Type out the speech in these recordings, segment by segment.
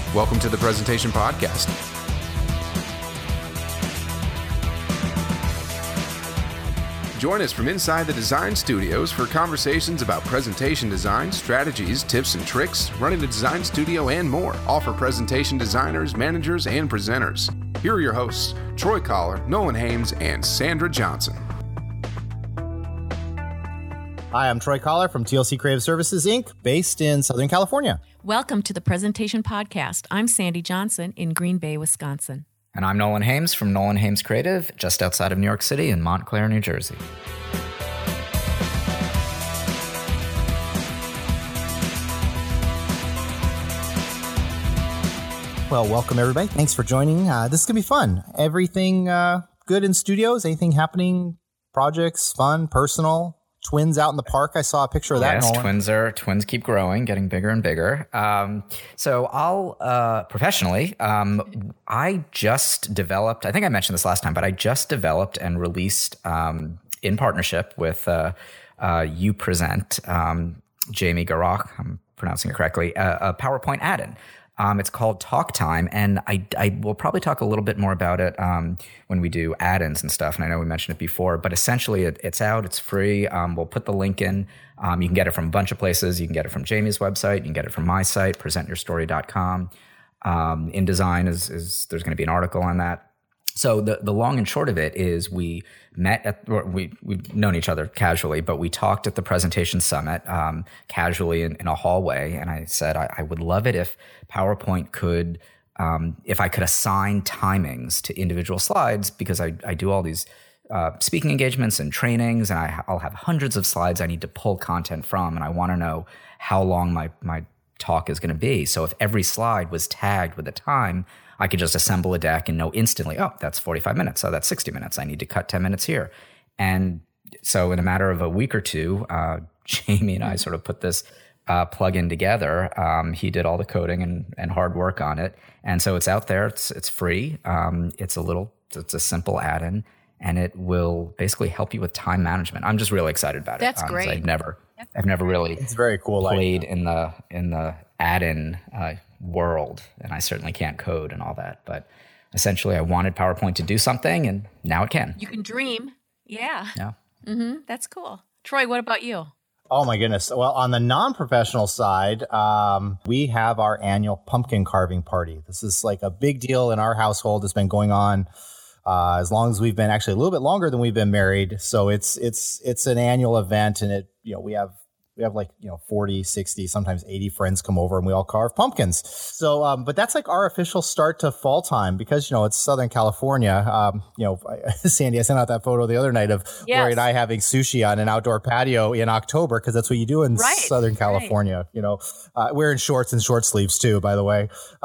Welcome to the Presentation Podcast. Join us from inside the design studios for conversations about presentation design, strategies, tips and tricks, running a design studio, and more, all for presentation designers, managers, and presenters. Here are your hosts, Troy Collar, Nolan Hames, and Sandra Johnson. Hi, I'm Troy Collar from TLC Creative Services, Inc., based in Southern California. Welcome to the Presentation Podcast. I'm Sandy Johnson in Green Bay, Wisconsin. And I'm Nolan Hames from Nolan Hames Creative, just outside of New York City in Montclair, New Jersey. Well, welcome everybody. Thanks for joining. This is going to be fun. Everything good in studios? Anything happening? Projects, fun, personal? Twins out in the park. I saw a picture of that. Yes, twins keep growing, getting bigger and bigger. So I'll professionally, I just developed, I think I mentioned this last time, but I just developed and released in partnership with You Present, Jamie Garoch, I'm pronouncing it correctly, a PowerPoint add-in. It's called Talk Time, and I will probably talk a little bit more about it when we do add-ins and stuff, and I know we mentioned it before, but essentially it's out, it's free. We'll put the link in. You can get it from a bunch of places. You can get it from Jamie's website. You can get it from my site, presentyourstory.com. InDesign is there's going to be an article on that. So the long and short of it is we've known each other casually, but we talked at the Presentation Summit casually in a hallway. And I said, I would love it if PowerPoint could, if I could assign timings to individual slides, because I do all these speaking engagements and trainings, and I'll have hundreds of slides I need to pull content from, and I want to know how long my talk is going to be. So if every slide was tagged with a time, I could just assemble a deck and know instantly, oh, that's 45 minutes. Oh, that's 60 minutes. I need to cut 10 minutes here. And so in a matter of a week or two, Jamie and I sort of put this plugin together. He did all the coding and hard work on it. And so it's out there. It's free. It's a simple add-in, and it will basically help you with time management. I'm just really excited about it. That's great. I've never really it's very cool played in the add-in world, and I certainly can't code and all that, but essentially I wanted PowerPoint to do something, and now it can. You can dream. Yeah. Yeah. Mm-hmm. That's cool. Troy, what about you? Oh my goodness. Well, on the non-professional side, we have our annual pumpkin carving party. This is like a big deal in our household. It's been going on as long as we've been, actually a little bit longer than we've been married. So it's an annual event, and we have 40, 60, sometimes 80 friends come over, and we all carve pumpkins. So, but that's like our official start to fall time, because, it's Southern California. Sandy, I sent out that photo the other night of Rory and I having sushi on an outdoor patio in October, because that's what you do in Southern California. Right. Wearing shorts and short sleeves too, by the way.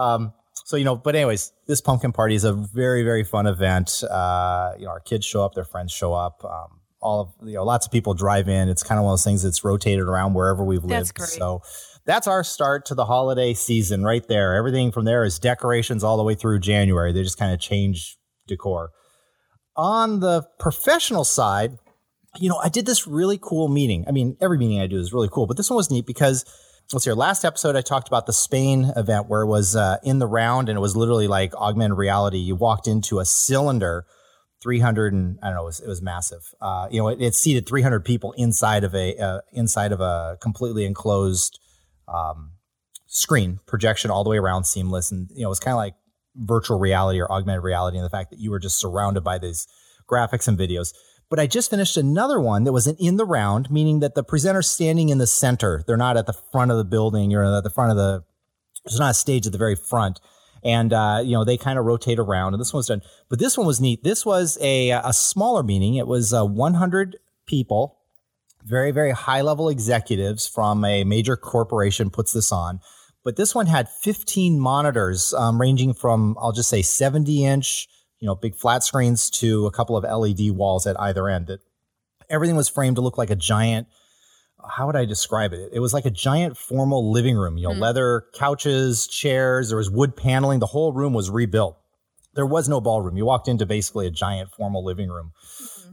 But anyways, this pumpkin party is a very, very fun event. Our kids show up, their friends show up. Lots of people drive in. It's kind of one of those things that's rotated around wherever we've lived. That's great. So that's our start to the holiday season right there. Everything from there is decorations all the way through January. They just kind of change decor. On the professional side, I did this really cool meeting. I mean, every meeting I do is really cool, but this one was neat because, let's see, last episode I talked about the Spain event where it was in the round, and it was literally like augmented reality. You walked into a cylinder, 300 and I don't know, it was massive. It seated 300 people inside of a completely enclosed screen projection all the way around, seamless. And, it was kind of like virtual reality or augmented reality, and the fact that you were just surrounded by these graphics and videos. But I just finished another one that was in the round, meaning that the presenter's standing in the center. They're not at the front of the building. You're at the front of there's not a stage at the very front. And, they kind of rotate around, and this one was done. But this one was neat. This was a smaller meeting. It was 100 people, very, very high-level executives from a major corporation puts this on. But this one had 15 monitors ranging from, I'll just say, 70-inch, big flat screens to a couple of LED walls at either end. Everything was framed to look like a giant, how would I describe it? It was like a giant formal living room, leather couches, chairs, there was wood paneling. The whole room was rebuilt. There was no ballroom. You walked into basically a giant formal living room.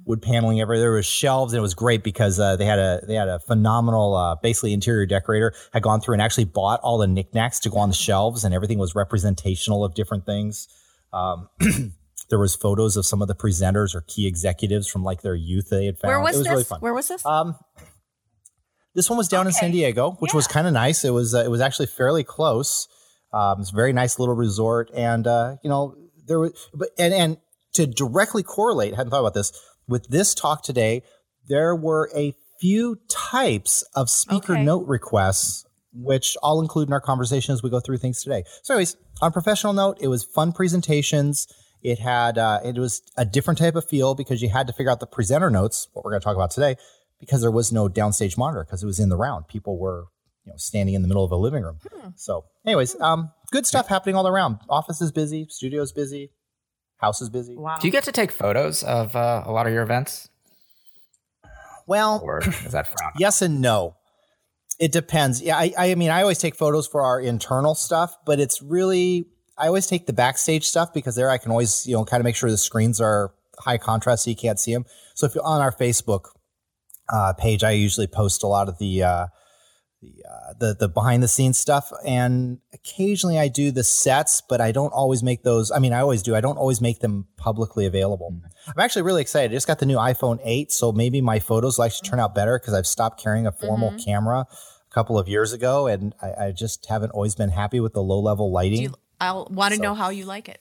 wood paneling everywhere. There was shelves, and it was great because they had a phenomenal, basically interior decorator had gone through and actually bought all the knickknacks to go on the shelves, and everything was representational of different things. There was photos of some of the presenters or key executives from like their youth they had found. Where was it was this? Really fun. Where was this? This one was down in San Diego, which was kind of nice. It was actually fairly close. It's a very nice little resort, and there was, and to directly correlate, I hadn't thought about this with this talk today. There were a few types of speaker note requests, which I'll include in our conversation as we go through things today. So, anyways, on a professional note, it was fun presentations. It had it was a different type of feel because you had to figure out the presenter notes, what we're going to talk about today, because there was no downstage monitor because it was in the round. People were standing in the middle of a living room. So anyways, good stuff happening all around. Office is busy, studio's busy, house is busy. Wow. Do you get to take photos of a lot of your events? Well, Or is that frowned? yes and no. It depends. Yeah, I mean, I always take photos for our internal stuff, but it's really, I always take the backstage stuff because there I can always, kind of make sure the screens are high contrast so you can't see them. So if you're on our Facebook page, I usually post a lot of the behind the scenes stuff, and occasionally I do the sets, but I don't always make those. I mean, I always do. I don't always make them publicly available. I'm actually really excited. I just got the new iPhone 8, so maybe my photos will actually turn out better because I've stopped carrying a formal camera a couple of years ago, and I just haven't always been happy with the low level lighting. I want to know how you like it.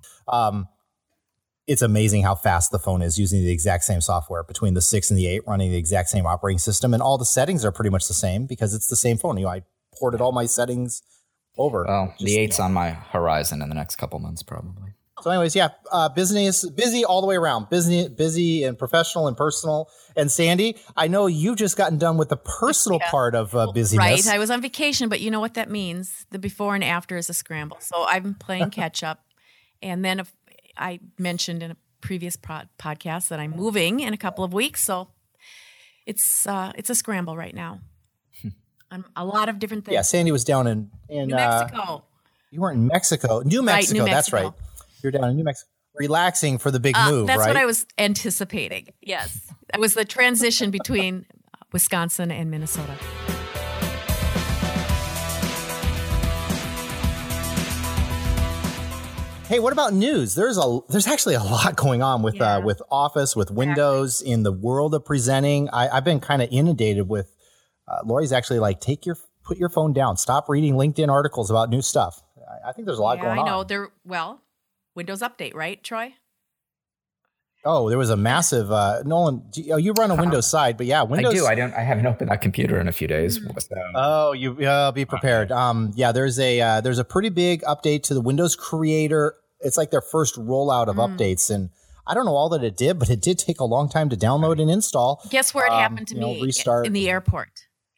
It's amazing how fast the phone is using the exact same software between the 6 and the 8, running the exact same operating system. And all the settings are pretty much the same because it's the same phone. I ported all my settings over. Well, the 8's on my horizon in the next couple months, probably. So anyways, business busy all the way around. Busy and professional and personal. And Sandy, I know you've just gotten done with the personal part of busyness. Right. I was on vacation, but you know what that means. The before and after is a scramble. So I'm playing catch up. And then I mentioned in a previous podcast that I'm moving in a couple of weeks, so it's a scramble right now. On a lot of different things. Yeah, Sandy was down in New Mexico. You weren't in Mexico. New Mexico, New that's Mexico. right. You're down in New Mexico. Relaxing for the big move, that's right? what I was anticipating. Yes. That was the transition between Wisconsin and Minnesota. Hey, what about news? There's actually a lot going on with Office, with Windows, in the world of presenting. I've been kind of inundated with. Lori's actually like, put your phone down, stop reading LinkedIn articles about new stuff. I think there's a lot going on. I know. Windows Update, right, Troy? Oh, there was a massive Nolan. You run a Windows side, but Windows. I do. I haven't opened that computer in a few days. So. Oh, you be prepared. There's a pretty big update to the Windows Creator. It's like their first rollout of updates, and I don't know all that it did, but it did take a long time to download and install. Guess where it happened to me? Restart in the airport.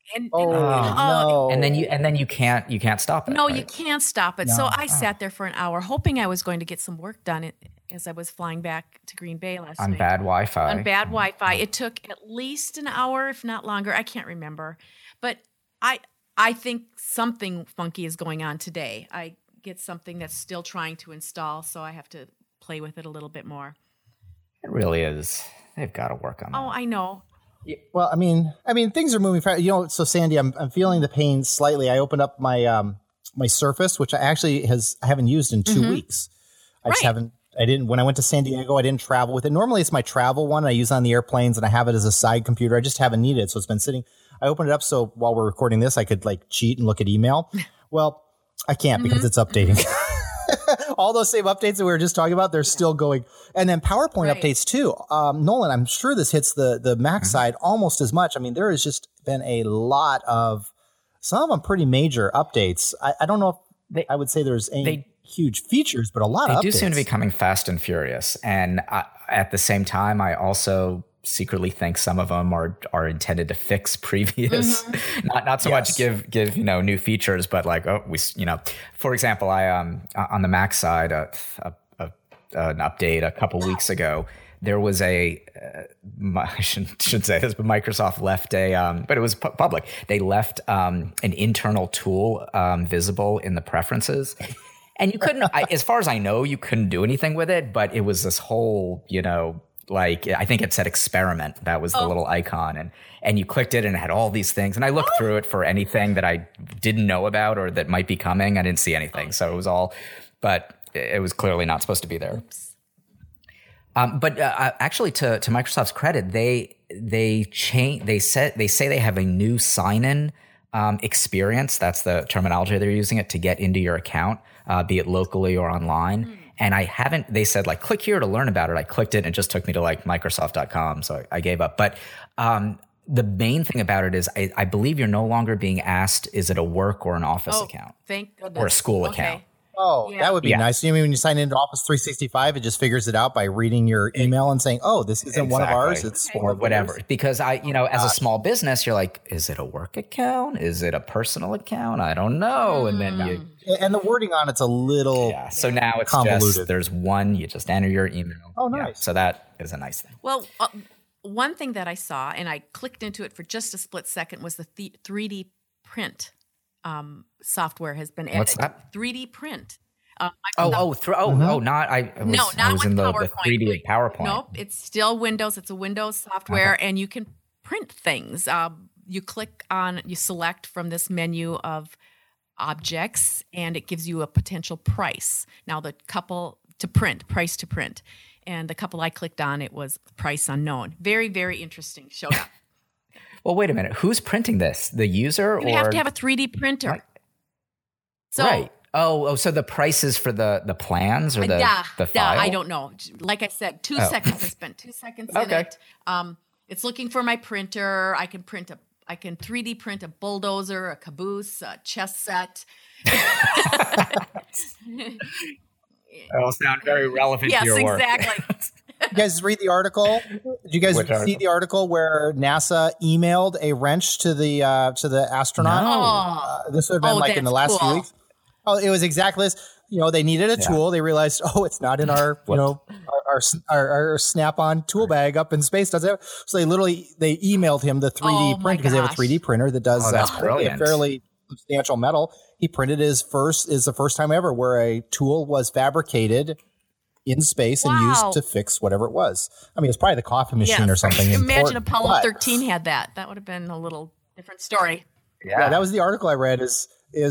No. And then you can't stop it. No, right? you can't stop it. No. So I sat there for an hour, hoping I was going to get some work done as I was flying back to Green Bay last on night. bad Wi-Fi. On bad Wi-Fi. It took at least an hour, if not longer. I can't remember. But I think something funky is going on today. I get something that's still trying to install, so I have to play with it a little bit more. It really is. They've got to work on that. Oh, I know. Well, I mean, things are moving fast. So Sandy, I'm feeling the pain slightly. I opened up my my Surface, which I haven't used in 2 weeks. I just haven't. I didn't. When I went to San Diego, I didn't travel with it. Normally, it's my travel one. I use it on the airplanes, and I have it as a side computer. I just haven't needed it, so it's been sitting. I opened it up so while we're recording this, I could like cheat and look at email. Well, I can't because it's updating. All those same updates that we were just talking about, they're still going. And then PowerPoint updates too. Nolan, I'm sure this hits the Mac side almost as much. I mean, there has just been a lot of, some of them pretty major updates. I don't know if I would say there's any huge features, but a lot of updates. They do seem to be coming fast and furious. And at the same time, I also secretly think some of them are intended to fix previous, not so much give new features, but like for example, I on the Mac side, an update a couple weeks ago, there was I shouldn't say this, but Microsoft left but it was public. They left an internal tool visible in the preferences. And you couldn't, as far as I know, you couldn't do anything with it, but it was this whole, like, I think it said experiment. That was the little icon. And you clicked it and it had all these things. And I looked through it for anything that I didn't know about or that might be coming. I didn't see anything. So it was all, but it was clearly not supposed to be there. But actually, to Microsoft's credit, they say they have a new sign-in experience. That's the terminology they're using it to get into your account, be it locally or online. And they said like, click here to learn about it. I clicked it and it just took me to like Microsoft.com. So I gave up. But the main thing about it is I believe you're no longer being asked, is it a work or an office account? Thank goodness. Or a school account. Oh, that would be nice. You mean when you sign into Office 365, it just figures it out by reading your email and saying, "Oh, this isn't one of ours; it's or whatever." Because as a small business, you're like, "Is it a work account? Is it a personal account? I don't know." And then and the wording on it's a little So now it's convoluted. just there's one. You just enter your email. Oh, nice. Yeah, so that is a nice thing. Well, one thing that I saw, and I clicked into it for just a split second, was the 3D print software has been added. What's that? 3D print. Not I was in the 3D PowerPoint. Nope, it's still Windows. It's a Windows software, and you can print things. You select from this menu of objects, and it gives you a potential price. Now, price to print. And the couple I clicked on, it was price unknown. Very, very interesting. Showed up. Well, wait a minute. Who's printing this? The user? You have to have a 3D printer. Right. So, right. Oh, so the prices for the plans or the file? I don't know. Like I said, 2 seconds. I spent 2 seconds in it. It's looking for my printer. I can 3D print a bulldozer, a caboose, a chess set. That'll sound very relevant to your work. Yes, exactly. You guys read the article? Did you guys see the article where NASA emailed a wrench to the astronaut? No. This would have been in the last few weeks. Oh, it was exactly this. They needed a tool. They realized, it's not in our our Snap-on tool bag up in space. Does it? So they emailed him the 3D print because they have a 3D printer that does that's a brilliant. fairly substantial metal. He printed is the first time ever where a tool was fabricated in space and used to fix whatever it was. I mean, it's probably the coffee machine or something. Imagine Apollo 13 had that. That would have been a little different story. Yeah, that was the article I read. Is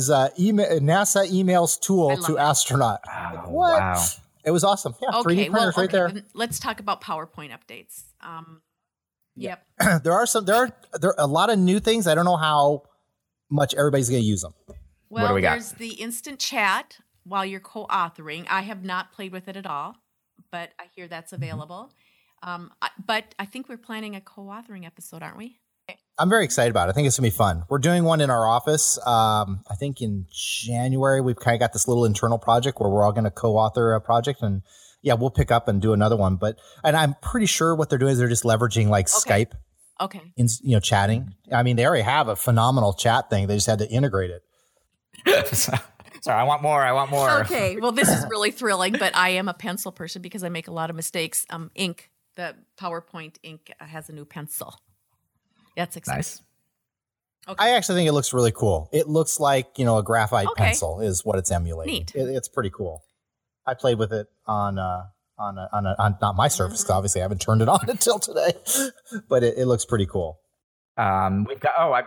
NASA emails tool to astronaut? Oh, what? Wow. It was awesome. Yeah, 3D printers right there. Let's talk about PowerPoint updates. Yep. There are a lot of new things. I don't know how much everybody's going to use them. Well, what do we got? There's the instant chat while you're co-authoring. I have not played with it at all, but I hear that's available. But I think we're planning a co-authoring episode, aren't we? I'm very excited about it. I think it's going to be fun. We're doing one in our office. I think in January, we've kind of got this little internal project where we're all going to co-author a project. And we'll pick up and do another one. And I'm pretty sure what they're doing is they're just leveraging Skype. Okay. In, chatting. I mean, they already have a phenomenal chat thing. They just had to integrate it. Sorry, I want more. Okay. Well, this is really thrilling, but I am a pencil person because I make a lot of mistakes. Ink, the PowerPoint ink has a new pencil. That's exciting. Nice. Okay. I actually think it looks really cool. It looks like, a graphite pencil is what it's emulating. Neat. It's pretty cool. I played with it on not my Surface, because obviously I haven't turned it on until today, but it looks pretty cool. I've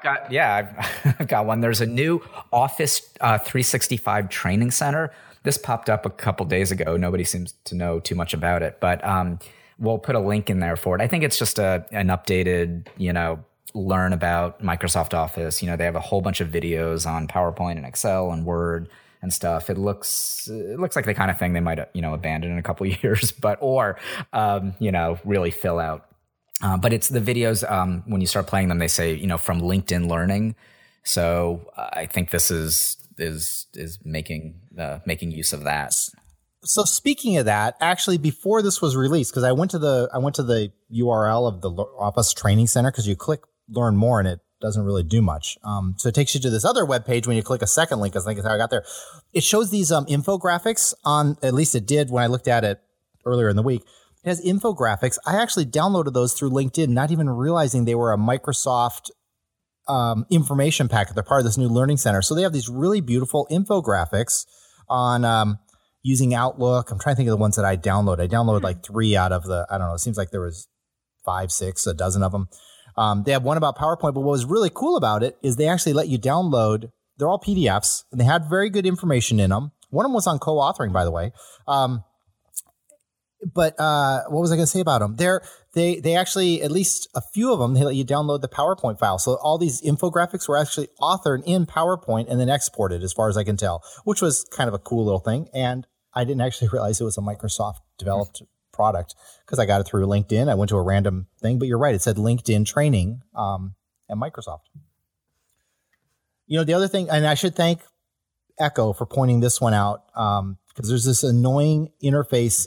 got one. There's a new Office 365 training center. This popped up a couple days ago. Nobody seems to know too much about it, but we'll put a link in there for it. I think it's just an updated, learn about Microsoft Office. They have a whole bunch of videos on PowerPoint and Excel and Word and stuff. It looks like the kind of thing they might abandon in a couple of years, really fill out. But it's the videos, when you start playing them, they say, from LinkedIn Learning. So I think this is making use of that. So speaking of that, actually, before this was released, because I went to the URL of the Office Training Center, because you click Learn More and it doesn't really do much. So it takes you to this other webpage when you click a second link. I think is how I got there. It shows these infographics on, at least it did when I looked at it earlier in the week. It has infographics. I actually downloaded those through LinkedIn, not even realizing they were a Microsoft information packet. They're part of this new learning center. So they have these really beautiful infographics on, using Outlook. I'm trying to think of the ones that I download. I downloaded like 3 out of the, I don't know, it seems like there was 5, 6, a dozen of them. They have one about PowerPoint, but what was really cool about it is they actually let you download. They're all PDFs, and they had very good information in them. One of them was on co-authoring, by the way. But what was I going to say about them? They actually, at least a few of them, they let you download the PowerPoint file. So all these infographics were actually authored in PowerPoint and then exported, as far as I can tell, which was kind of a cool little thing. And I didn't actually realize it was a Microsoft developed product because I got it through LinkedIn. I went to a random thing, but you're right. It said LinkedIn training at Microsoft. The other thing, and I should thank Echo for pointing this one out because there's this annoying interface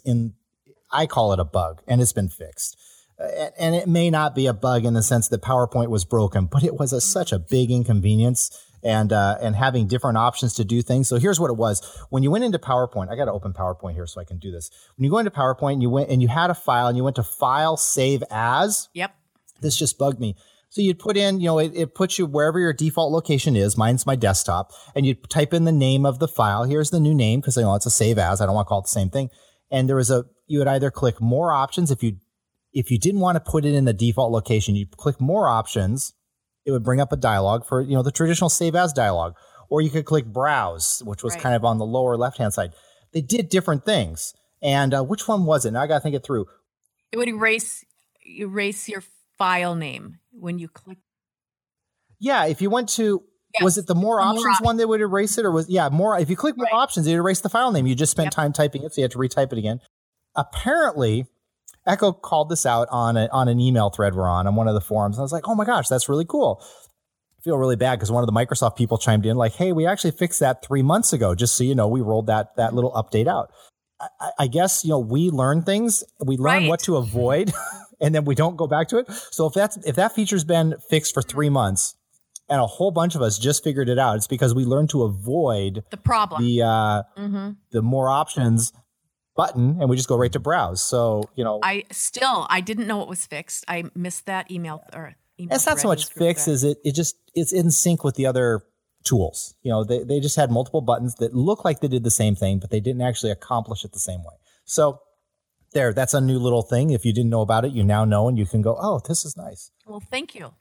I call it a bug, and it's been fixed. And it may not be a bug in the sense that PowerPoint was broken, but it was such a big inconvenience and having different options to do things. So here's what it was. When you went into PowerPoint, I got to open PowerPoint here so I can do this. When you go into PowerPoint and you had a file and you went to File, Save As. Yep. This just bugged me. So you'd put in, it puts you wherever your default location is. Mine's my desktop. And you'd type in the name of the file. Here's the new name because it's a save as. I don't want to call it the same thing. And you would either click more options. If you didn't want to put it in the default location, you click more options. It would bring up a dialog for, the traditional save as dialog. Or you could click browse, which was kind of on the lower left-hand side. They did different things. And which one was it? Now I got to think it through. It would erase your file name when you click. Yeah, if you went to, was it the more options one that would erase it? Or more. If you click more options, it erased the file name. You just spent time typing it, so you had to retype it again. Apparently, Echo called this out on an email thread we're on one of the forums. I was like, oh my gosh, that's really cool. I feel really bad because one of the Microsoft people chimed in like, hey, we actually fixed that 3 months ago. Just so you know, we rolled that little update out. I guess, we learn things. We learn what to avoid and then we don't go back to it. So if that feature's been fixed for 3 months and a whole bunch of us just figured it out, it's because we learned to avoid the problem, the more options button, and we just go right to browse. So, I didn't know it was fixed. I missed that email. It's not so much fixed as it's in sync with the other tools. They just had multiple buttons that look like they did the same thing, but they didn't actually accomplish it the same way. So that's a new little thing. If you didn't know about it, you now know, and you can go, oh, this is nice. Well, thank you.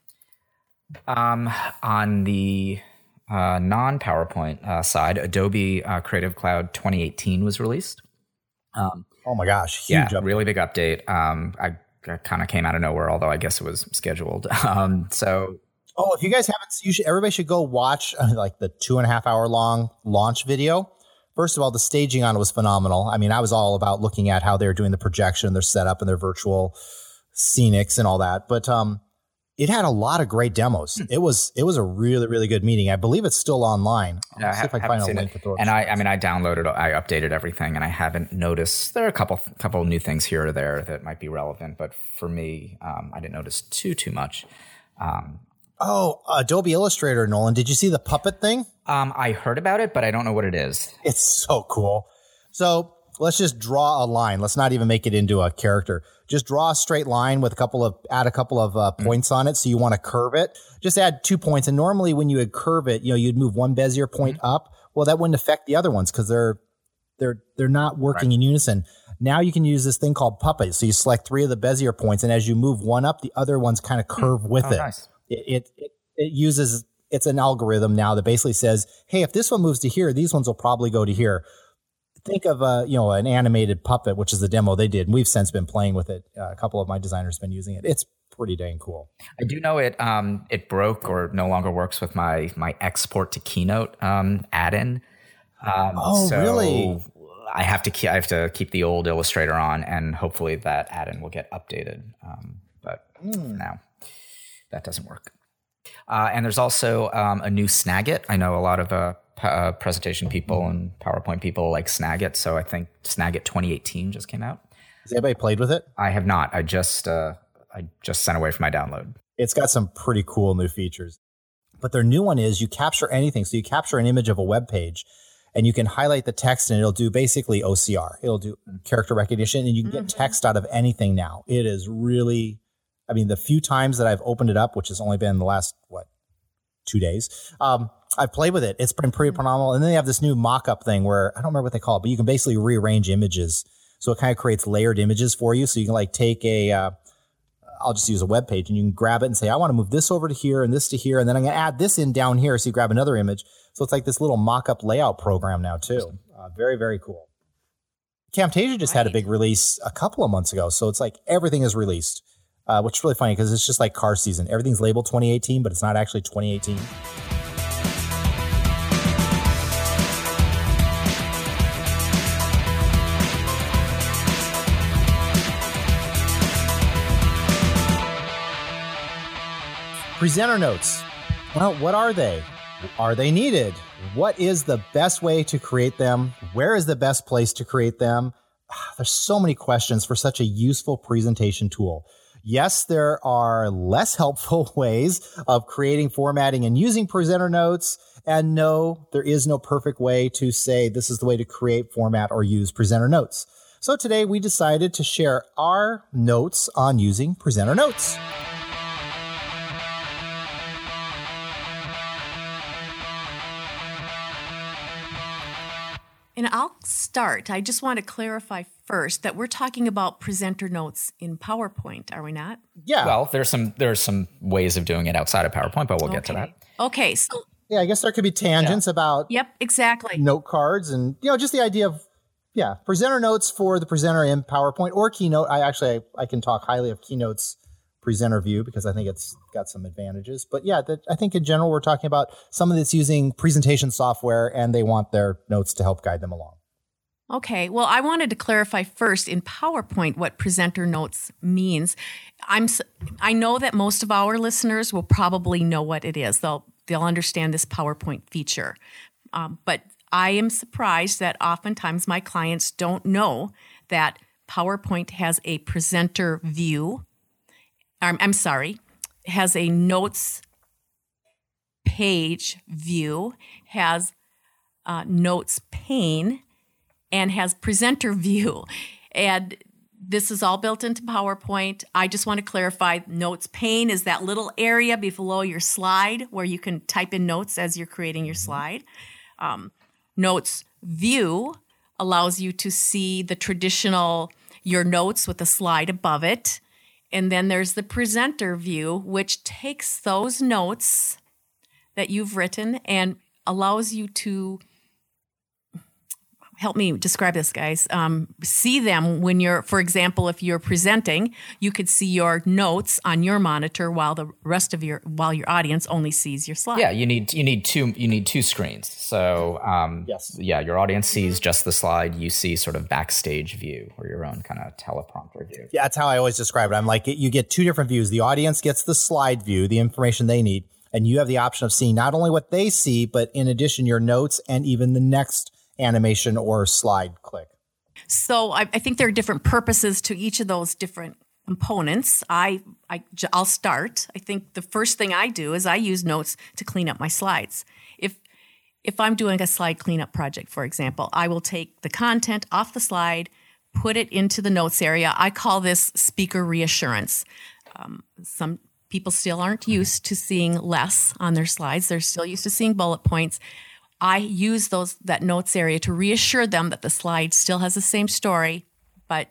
On the non-PowerPoint side, Adobe Creative Cloud 2018 was released. Oh my gosh. Huge update. Really big update. I kind of came out of nowhere, although I guess it was scheduled. If you guys haven't, everybody should go watch like the 2.5 hour long launch video. First of all, the staging on it was phenomenal. I mean, I was all about looking at how they're doing the projection, their setup, and their virtual scenics and all that. But it had a lot of great demos. It was a really, really good meeting. I believe it's still online. I'll see if I can find a link to throw it. And I downloaded, I updated everything, and I haven't noticed. There are a couple new things here or there that might be relevant, but for me, I didn't notice too much. Adobe Illustrator, Nolan. Did you see the puppet thing? I heard about it, but I don't know what it is. It's so cool. So let's just draw a line. Let's not even make it into a character. Just draw a straight line with add a couple of points on it. So you want to curve it. Just add 2 points. And normally when you would curve it, you'd move one Bezier point up. Well, that wouldn't affect the other ones because they're not working in unison. Now you can use this thing called Puppet. So you select 3 of the Bezier points, and as you move one up, the other ones kind of curve with it. Nice. It uses, it's an algorithm now that basically says, hey, if this one moves to here, these ones will probably go to here. Think of an animated puppet, which is the demo they did. And we've since been playing with it. A couple of my designers have been using it. It's pretty dang cool. I do know it broke or no longer works with my export to Keynote add-in. Really? I have to keep the old Illustrator on, and hopefully that add-in will get updated. But for now, that doesn't work. And there's also a new Snagit. I know a lot of presentation people and PowerPoint people like Snagit, so I think Snagit 2018 just came out. Has anybody played with it? I have not. I just sent away for my download. It's got some pretty cool new features. But their new one is you capture anything. So you capture an image of a web page, and you can highlight the text, and it'll do basically OCR. It'll do character recognition, and you can get text out of anything now. It is really, the few times that I've opened it up, which has only been the last, 2 days. I've played with it. It's been pretty phenomenal. And then they have this new mock-up thing where I don't remember what they call it, but you can basically rearrange images. So it kind of creates layered images for you. So you can like take I'll just use a web page and you can grab it and say, I want to move this over to here and this to here. And then I'm going to add this in down here. So you grab another image. So it's like this little mock-up layout program now too. Very, very cool. Camtasia just had a big release a couple of months ago. So it's like everything is released, which is really funny because it's just like car season. Everything's labeled 2018, but it's not actually 2018. Presenter notes. Well, what are they? Are they needed? What is the best way to create them? Where is the best place to create them? There's so many questions for such a useful presentation tool. Yes, there are less helpful ways of creating, formatting, and using presenter notes. And no, there is no perfect way to say this is the way to create, format, or use presenter notes. So today we decided to share our notes on using presenter notes. And I'll start. I just want to clarify first that we're talking about presenter notes in PowerPoint, are we not? Yeah. Well, there's some ways of doing it outside of PowerPoint, but we'll get to that. Okay. So yeah, I guess there could be tangents about exactly. Note cards and just the idea of presenter notes for the presenter in PowerPoint or Keynote. I can talk highly of Keynote's presenter view because I think it's got some advantages. But I think in general we're talking about someone that's using presentation software and they want their notes to help guide them along. Okay. Well, I wanted to clarify first in PowerPoint what presenter notes means. I know that most of our listeners will probably know what it is. They'll understand this PowerPoint feature. But I am surprised that oftentimes my clients don't know that PowerPoint has a presenter view. Has a notes page view, has notes pane, and has presenter view. And this is all built into PowerPoint. I just want to clarify, notes pane is that little area below your slide where you can type in notes as you're creating your slide. Notes view allows you to see the traditional, your notes with a slide above it. And then there's the presenter view, which takes those notes that you've written and allows you to, help me describe this, guys, see them when you're, for example, if you're presenting, you could see your notes on your monitor while your audience only sees your slide. Yeah, you need two screens. So your audience sees just the slide. You see sort of backstage view or your own kind of teleprompter view. Yeah, that's how I always describe it. I'm like, you get two different views. The audience gets the slide view, the information they need, and you have the option of seeing not only what they see, but in addition, your notes and even the next animation or slide click. So I think there are different purposes to each of those different components. I'll start. I think the first thing I do is I use notes to clean up my slides. If I'm doing a slide cleanup project, for example, I will take the content off the slide, put it into the notes area. I call this speaker reassurance. Some people still aren't used to seeing less on their slides. They're still used to seeing bullet points. I use that notes area to reassure them that the slide still has the same story, but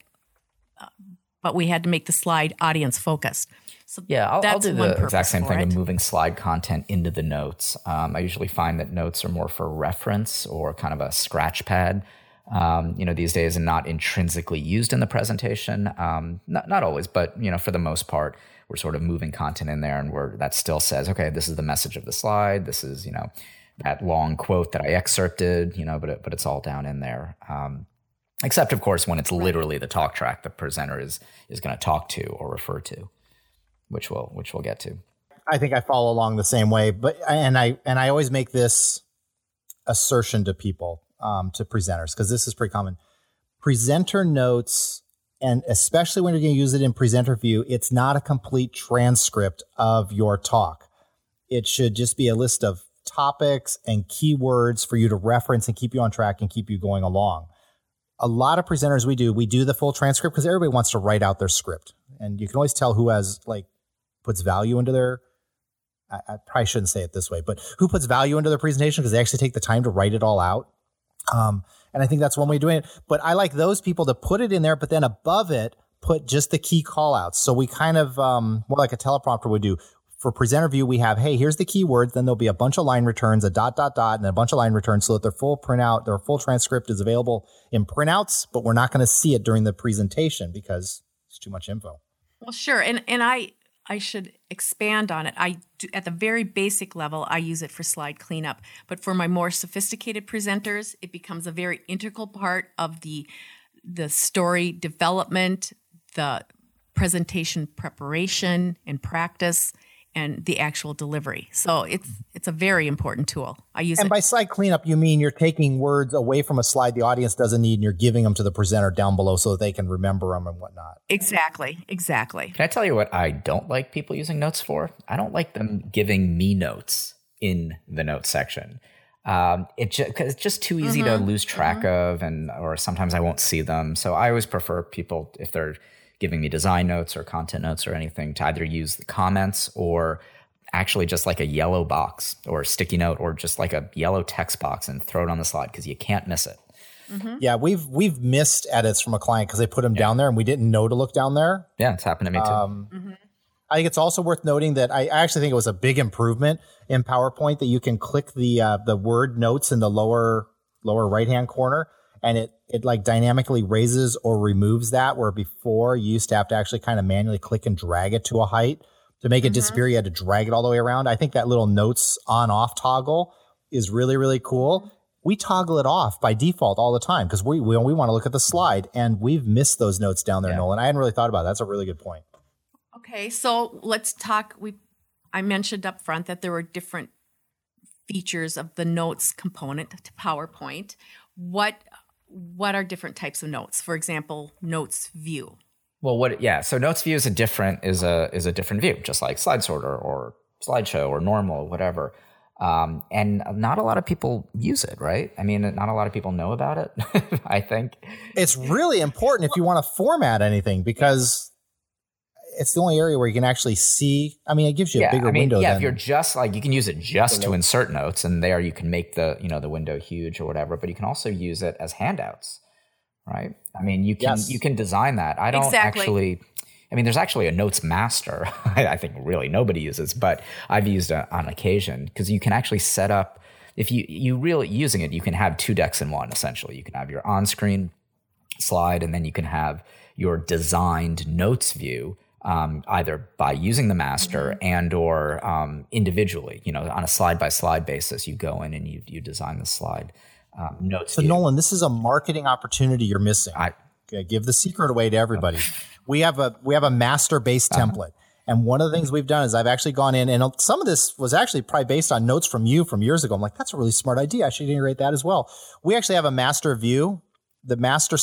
we had to make the slide audience focused. So I'll do the exact same thing of moving slide content into the notes. I usually find that notes are more for reference or kind of a scratch pad. These days and not intrinsically used in the presentation. Not always, but for the most part, we're sort of moving content in there, and that still says, okay, this is the message of the slide. This is that long quote that I excerpted, but it's all down in there. Except, of course, when it's literally the talk track the presenter is going to talk to or refer to, which we'll get to. I think I follow along the same way, but I always make this assertion to people, to presenters, because this is pretty common. Presenter notes, and especially when you're going to use it in presenter view, it's not a complete transcript of your talk. It should just be a list of topics and keywords for you to reference and keep you on track and keep you going along. A lot of presenters we do the full transcript because everybody wants to write out their script. And you can always tell who puts value into their I probably shouldn't say it this way, but who puts value into their presentation because they actually take the time to write it all out. And I think that's one way of doing it. But I like those people to put it in there, but then above it, put just the key call outs. So we kind of, more like a teleprompter would do. For presenter view, we have, hey, here's the keywords. Then there'll be a bunch of line returns, a ... and then a bunch of line returns so that their full printout, their full transcript is available in printouts, but we're not going to see it during the presentation because it's too much info. Well, sure. And I should expand on it. I do, at the very basic level, I use it for slide cleanup. But for my more sophisticated presenters, it becomes a very integral part of the story development, the presentation preparation and practice, and the actual delivery. So it's a very important tool. I use it. And by slide cleanup, you mean you're taking words away from a slide the audience doesn't need and you're giving them to the presenter down below so that they can remember them and whatnot. Exactly. Can I tell you what I don't like people using notes for? I don't like them giving me notes in the notes section. It's just too easy to lose track of, or sometimes I won't see them. So I always prefer people, if they're giving me design notes or content notes or anything, to either use the comments or actually just like a yellow box or a sticky note or just like a yellow text box and throw it on the slide because you can't miss it. Mm-hmm. Yeah, we've missed edits from a client because they put them down there and we didn't know to look down there. Yeah, it's happened to me too. I think it's also worth noting that I actually think it was a big improvement in PowerPoint that you can click the word notes in the lower right-hand corner and it like dynamically raises or removes that, where before you used to have to actually kind of manually click and drag it to a height. To make it disappear, you had to drag it all the way around. I think that little notes on-off toggle is really, really cool. We toggle it off by default all the time because we want to look at the slide, and we've missed those notes down there, Nolan. I hadn't really thought about it. That's a really good point. Okay, so let's talk. I mentioned up front that there were different features of the notes component to PowerPoint. What are different types of notes? For example, notes view. Well, so notes view is a different view, just like slide sorter or slideshow or normal, whatever. And not a lot of people use it, right? I mean, not a lot of people know about it, I think. It's really important if you want to format anything because it's the only area where you can actually see. I mean, it gives you a bigger window. Yeah, if you're just like, you can use it just to insert notes, and there you can make the window huge or whatever, but you can also use it as handouts, right? I mean, you can design that. I don't actually, I mean, there's actually a notes master. I think really nobody uses, but I've used it on occasion because you can actually set up, if you really using it, you can have two decks in one, essentially. You can have your on-screen slide, and then you can have your designed notes view, either by using the master and or individually, on a slide-by-slide basis, you go in and you design the slide notes. So, Nolan, this is a marketing opportunity you're missing. Okay, give the secret away to everybody. We have a master-based template. And one of the things we've done is I've actually gone in, and some of this was actually probably based on notes from years ago. I'm like, that's a really smart idea. I should integrate that as well. We actually have a master view. The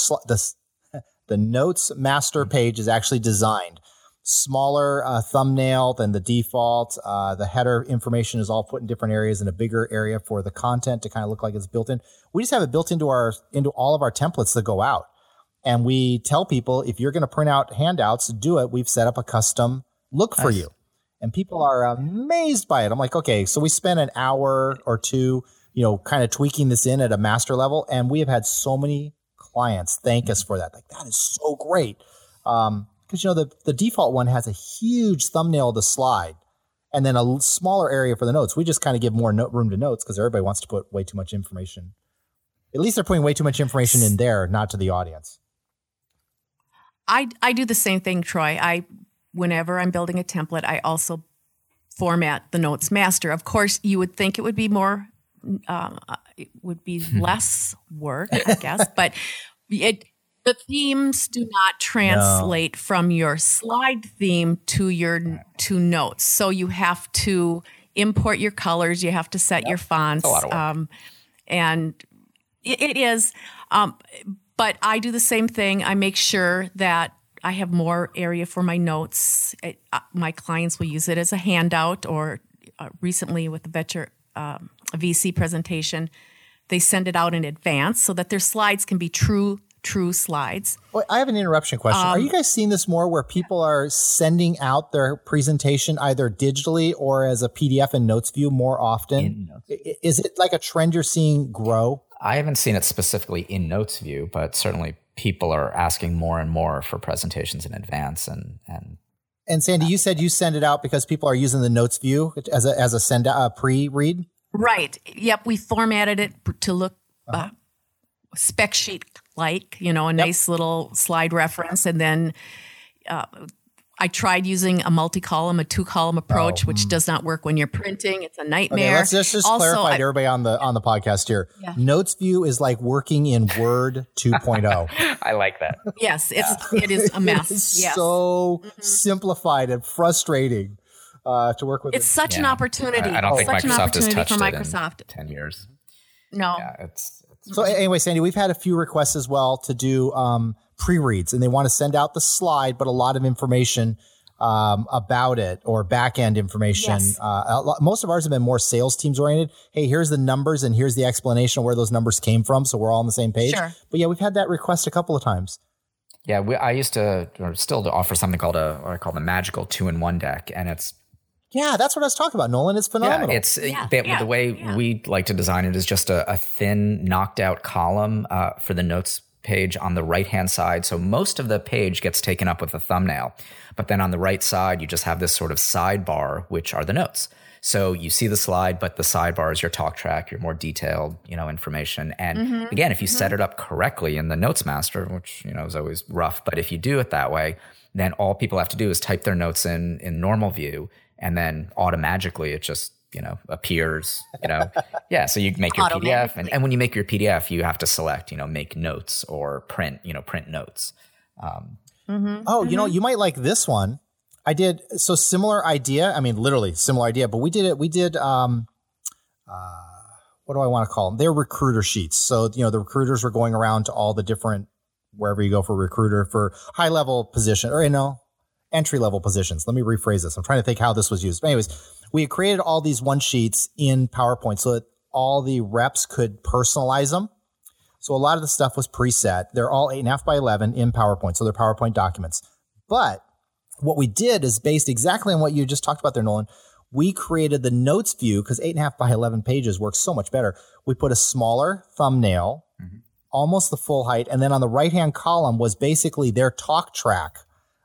notes master page is actually designed. Smaller thumbnail than the default. The header information is all put in different areas, and a bigger area for the content to kind of look like it's built in. We just have it built into all of our templates that go out. And we tell people, if you're going to print out handouts, do it. We've set up a custom look for you. And people are amazed by it. I'm like, okay, so we spent an hour or two, kind of tweaking this in at a master level. And we have had so many clients thank us for that. Like, that is so great. Because, the default one has a huge thumbnail of the slide and then a smaller area for the notes. We just kind of give more room to notes because everybody wants to put way too much information. At least they're putting way too much information in there, not to the audience. I do the same thing, Troy. Whenever I'm building a template, I also format the notes master. Of course, you would think it would be more, it would be less work, I guess, but the themes do not translate from your slide theme to notes. So you have to import your colors. You have to set your fonts. That's a lot of work. And it is. But I do the same thing. I make sure that I have more area for my notes. My clients will use it as a handout, or recently with the VC presentation, they send it out in advance so that their slides can be true true slides. Well, I have an interruption question. Are you guys seeing this more where people are sending out their presentation either digitally or as a PDF in Notes View more often? Is it like a trend you're seeing grow? I haven't seen it specifically in Notes View, but certainly people are asking more and more for presentations in advance. And Sandy, you said you send it out because people are using the Notes View as a send pre-read? Right. Yep. We formatted it to look spec sheet like, a nice little slide reference. And then I tried using a multi-column, a 2-column approach, which does not work when you're printing. It's a nightmare. Okay, let's just clarify to everybody on the podcast here. Yeah. Notes View is like working in Word 2.0. I like that. Yes, it is a mess. It's so simplified and frustrating to work with. It's such an opportunity. I don't think Microsoft has touched it in 10 years. No. Yeah, so anyway, Sandy, we've had a few requests as well to do pre-reads, and they want to send out the slide, but a lot of information about it or back-end information. Yes. Most of ours have been more sales teams oriented. Hey, here's the numbers and here's the explanation of where those numbers came from, so we're all on the same page. Sure. But yeah, we've had that request a couple of times. Yeah, I used to, or still to offer something called what I call the magical 2-in-1 deck, and it's that's what I was talking about, Nolan. It's phenomenal. The way we like to design it is just a thin, knocked out column for the notes page on the right-hand side. So most of the page gets taken up with a thumbnail. But then on the right side, you just have this sort of sidebar, which are the notes. So you see the slide, but the sidebar is your talk track, your more detailed, information. And again, if you set it up correctly in the Notes Master, which, is always rough, but if you do it that way, then all people have to do is type their notes in normal view, and then automatically it just, appears, so you make your PDF and when you make your PDF, you have to select, make notes or print notes. You might like this one. I did. So similar idea. I mean, literally similar idea, but we did, what do I want to call them? They're recruiter sheets. So, the recruiters were going around to all the different, wherever you go for recruiter for high level position or, entry level positions. Let me rephrase this. I'm trying to think how this was used. But anyways, we had created all these one sheets in PowerPoint so that all the reps could personalize them. So a lot of the stuff was preset. They're all 8.5 by 11 in PowerPoint. So they're PowerPoint documents. But what we did is based exactly on what you just talked about there, Nolan. We created the notes view because 8.5 by 11 pages works so much better. We put a smaller thumbnail, almost the full height. And then on the right-hand column was basically their talk track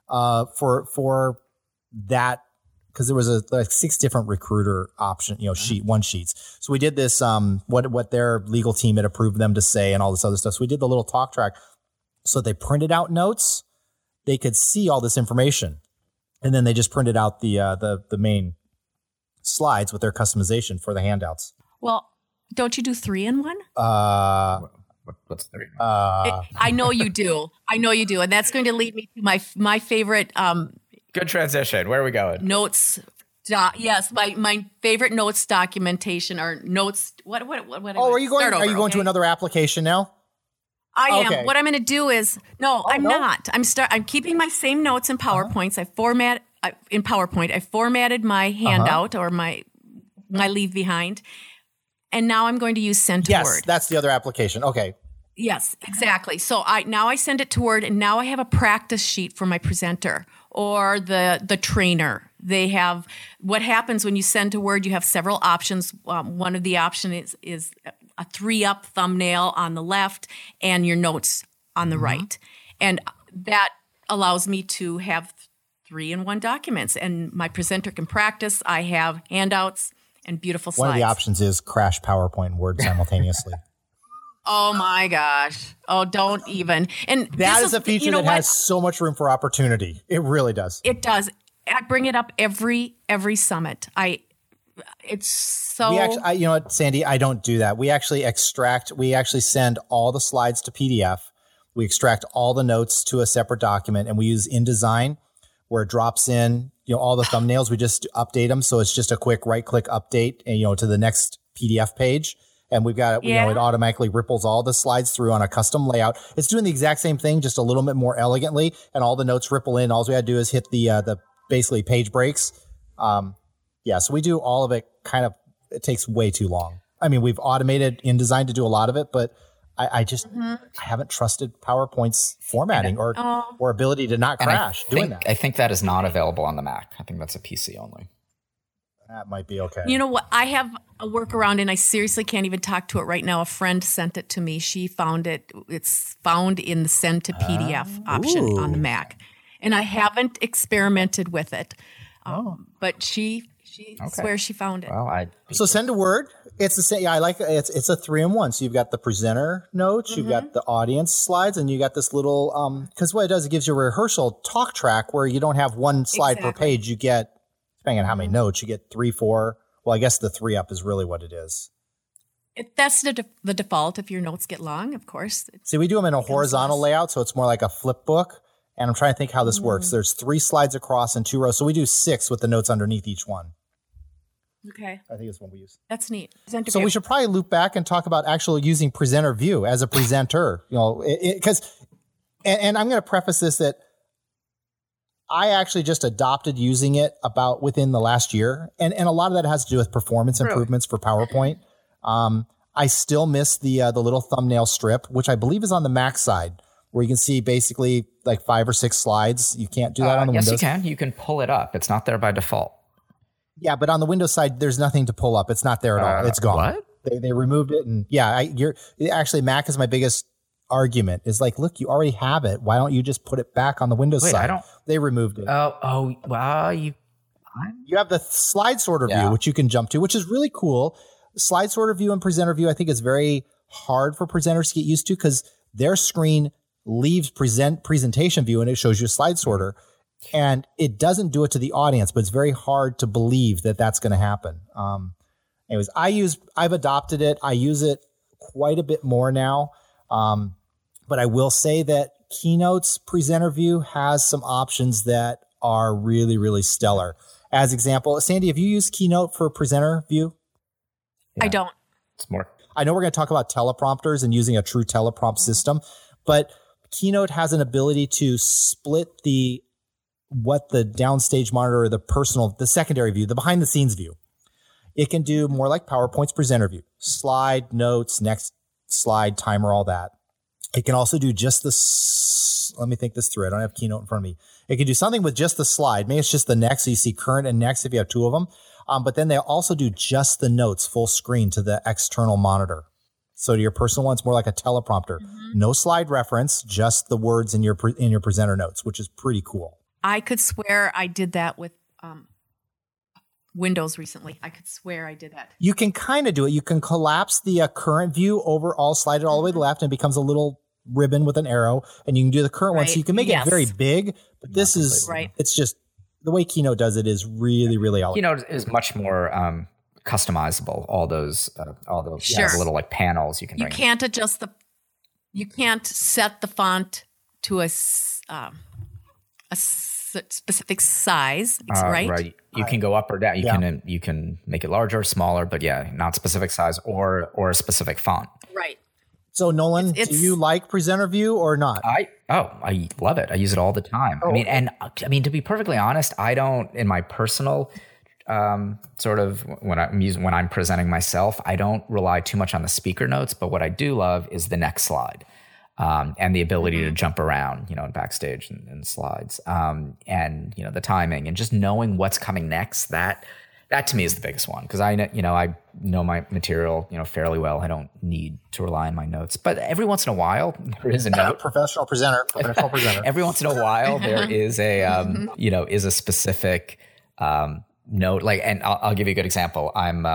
for that, because there was like 6 different recruiter option, sheets. So we did this, what their legal team had approved them to say and all this other stuff. So we did the little talk track. So they printed out notes. They could see all this information. And then they just printed out the main slides with their customization for the handouts. Well, don't you do 3-in-1? What's 3? I know you do. And that's going to lead me to my favorite. Good transition. Where are we going? Notes. Yes, my favorite notes documentation or notes. What? Are you going to another application now? I am. What I'm going to do is I'm not. I'm keeping my same notes in PowerPoints. I formatted my handout or my leave behind. And now I'm going to use Send to Word. Yes, that's the other application. Okay. Yes, exactly. So I send it to Word, and now I have a practice sheet for my presenter or the trainer. They have what happens when you send to Word. You have several options. One of the options is a 3-up thumbnail on the left and your notes on the right, and that allows me to have 3-in-1 documents. And my presenter can practice. I have handouts and beautiful slides. One of the options is crash PowerPoint and Word simultaneously. Oh my gosh. Oh, don't even. And that is a feature that has so much room for opportunity. It really does. It does. I bring it up every summit. It's so. We actually, you know what, Sandy, I don't do that. We actually send all the slides to PDF. We extract all the notes to a separate document, and we use InDesign where it drops in, all the thumbnails. We just update them. So it's just a quick right-click update and, to the next PDF page. And we've got, it automatically ripples all the slides through on a custom layout. It's doing the exact same thing, just a little bit more elegantly. And all the notes ripple in. All we had to do is hit the basically page breaks. So we do all of it it takes way too long. I mean, we've automated InDesign to do a lot of it, but I just I haven't trusted PowerPoint's formatting or ability to not crash doing that. I think that is not available on the Mac. I think that's a PC only. That might be okay. You know what? I have a workaround, and I seriously can't even talk to it right now. A friend sent it to me. She found it. It's found in the send to PDF option on the Mac, and I haven't experimented with it. But she swears she found it. Well, So send to Word. It's the same. Yeah, I like it. It's a 3-in-1. So you've got the presenter notes, you've got the audience slides, and you got this little because what it does, it gives you a rehearsal talk track where you don't have one slide per page. You get, depending on how many notes, you get 3, 4. Well, I guess the 3 up is really what it is. That's the default. If your notes get long, of course. See, we do them in a horizontal layout, so it's more like a flip book. And I'm trying to think how this works. There's 3 slides across and 2 rows. So we do 6 with the notes underneath each one. Okay. I think it's one we use. That's neat. So we should probably loop back and talk about actually using presenter view as a presenter, because and I'm going to preface this that I actually just adopted using it about within the last year. And a lot of that has to do with performance improvements for PowerPoint. I still miss the little thumbnail strip, which I believe is on the Mac side, where you can see basically like 5 or 6 slides. You can't do that on the Windows. Yes, you can. You can pull it up. It's not there by default. Yeah, but on the Windows side, there's nothing to pull up. It's not there at all. It's gone. What? They removed it, and actually Mac is my biggest argument. Is like, look, you already have it. Why don't you just put it back on the Windows side? They removed it. Well, you have the slide sorter view, which you can jump to, which is really cool. Slide sorter view and presenter view, I think, is very hard for presenters to get used to because their screen leaves presentation view and it shows you a slide sorter. And it doesn't do it to the audience, but it's very hard to believe that that's going to happen. Anyways, I've adopted it. I use it quite a bit more now. But I will say that Keynote's presenter view has some options that are really, really stellar. As example, Sandy, have you used Keynote for presenter view? I don't. It's more. I know we're going to talk about teleprompters and using a true teleprompt system, but Keynote has an ability to split what the downstage monitor or the secondary view, the behind the scenes view. It can do more like PowerPoint's presenter view, slide, notes, next slide, timer, all that. It can also do just let me think this through. I don't have Keynote in front of me. It can do something with just the slide. Maybe it's just the next. So you see current and next if you have 2 of them. But then they also do just the notes full screen to the external monitor. So to your personal one, it's more like a teleprompter. No slide reference, just the words in your presenter notes, which is pretty cool. I could swear I did that with Windows recently. I could swear I did that. You can kind of do it. You can collapse the current view over, slide it all the way to the left, and it becomes a little ribbon with an arrow. And you can do the current one. So you can make it very big. But this is, it's just, the way Keynote does it is really, really elegant. Keynote is much more customizable. All those little like panels you can bring. You can't adjust you can't set the font to a specific size, right? Right. You can go up or down. You can make it larger or smaller, but not specific size or a specific font. Right. So Nolan, do you like presenter view or not? I love it. I use it all the time. To be perfectly honest, I don't, in my personal sort of when I'm presenting myself, I don't rely too much on the speaker notes, but what I do love is the next slide. And the ability to jump around, in backstage and slides, and the timing and just knowing what's coming next. That to me is the biggest one because I know my material fairly well. I don't need to rely on my notes, but every once in a while there is a note. Professional presenter. Every once in a while there is a is a specific note. Like, and I'll give you a good example. When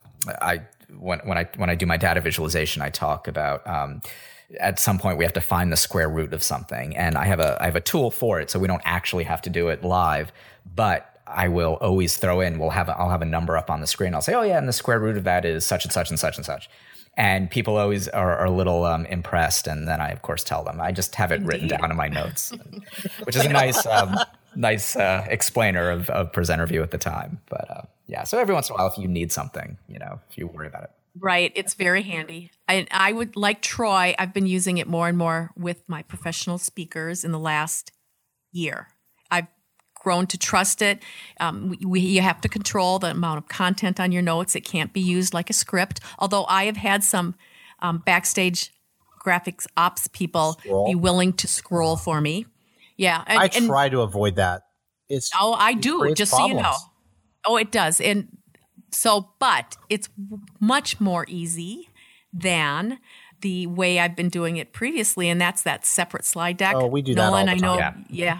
I do my data visualization, I talk about. At some point we have to find the square root of something, and I have a tool for it, so we don't actually have to do it live. But I will always throw in. I'll have a number up on the screen. I'll say, oh yeah, and the square root of that is such and such and such and such. And people always are a little impressed, and then I of course tell them. I just have it written down in my notes, which is a nice explainer of presenter view at the time. But so every once in a while, if you need something, if you worry about it. Right. It's very handy. I would, like Troy, I've been using it more and more with my professional speakers in the last year. I've grown to trust it. You have to control the amount of content on your notes. It can't be used like a script, although I have had some backstage graphics ops people be willing to scroll for me. Yeah. I try to avoid that. I do, just so you know. Oh, it does. And so, but it's much more easy than the way I've been doing it previously, and that's that separate slide deck. Oh, we do that Nolan, all the time. I know. Yeah.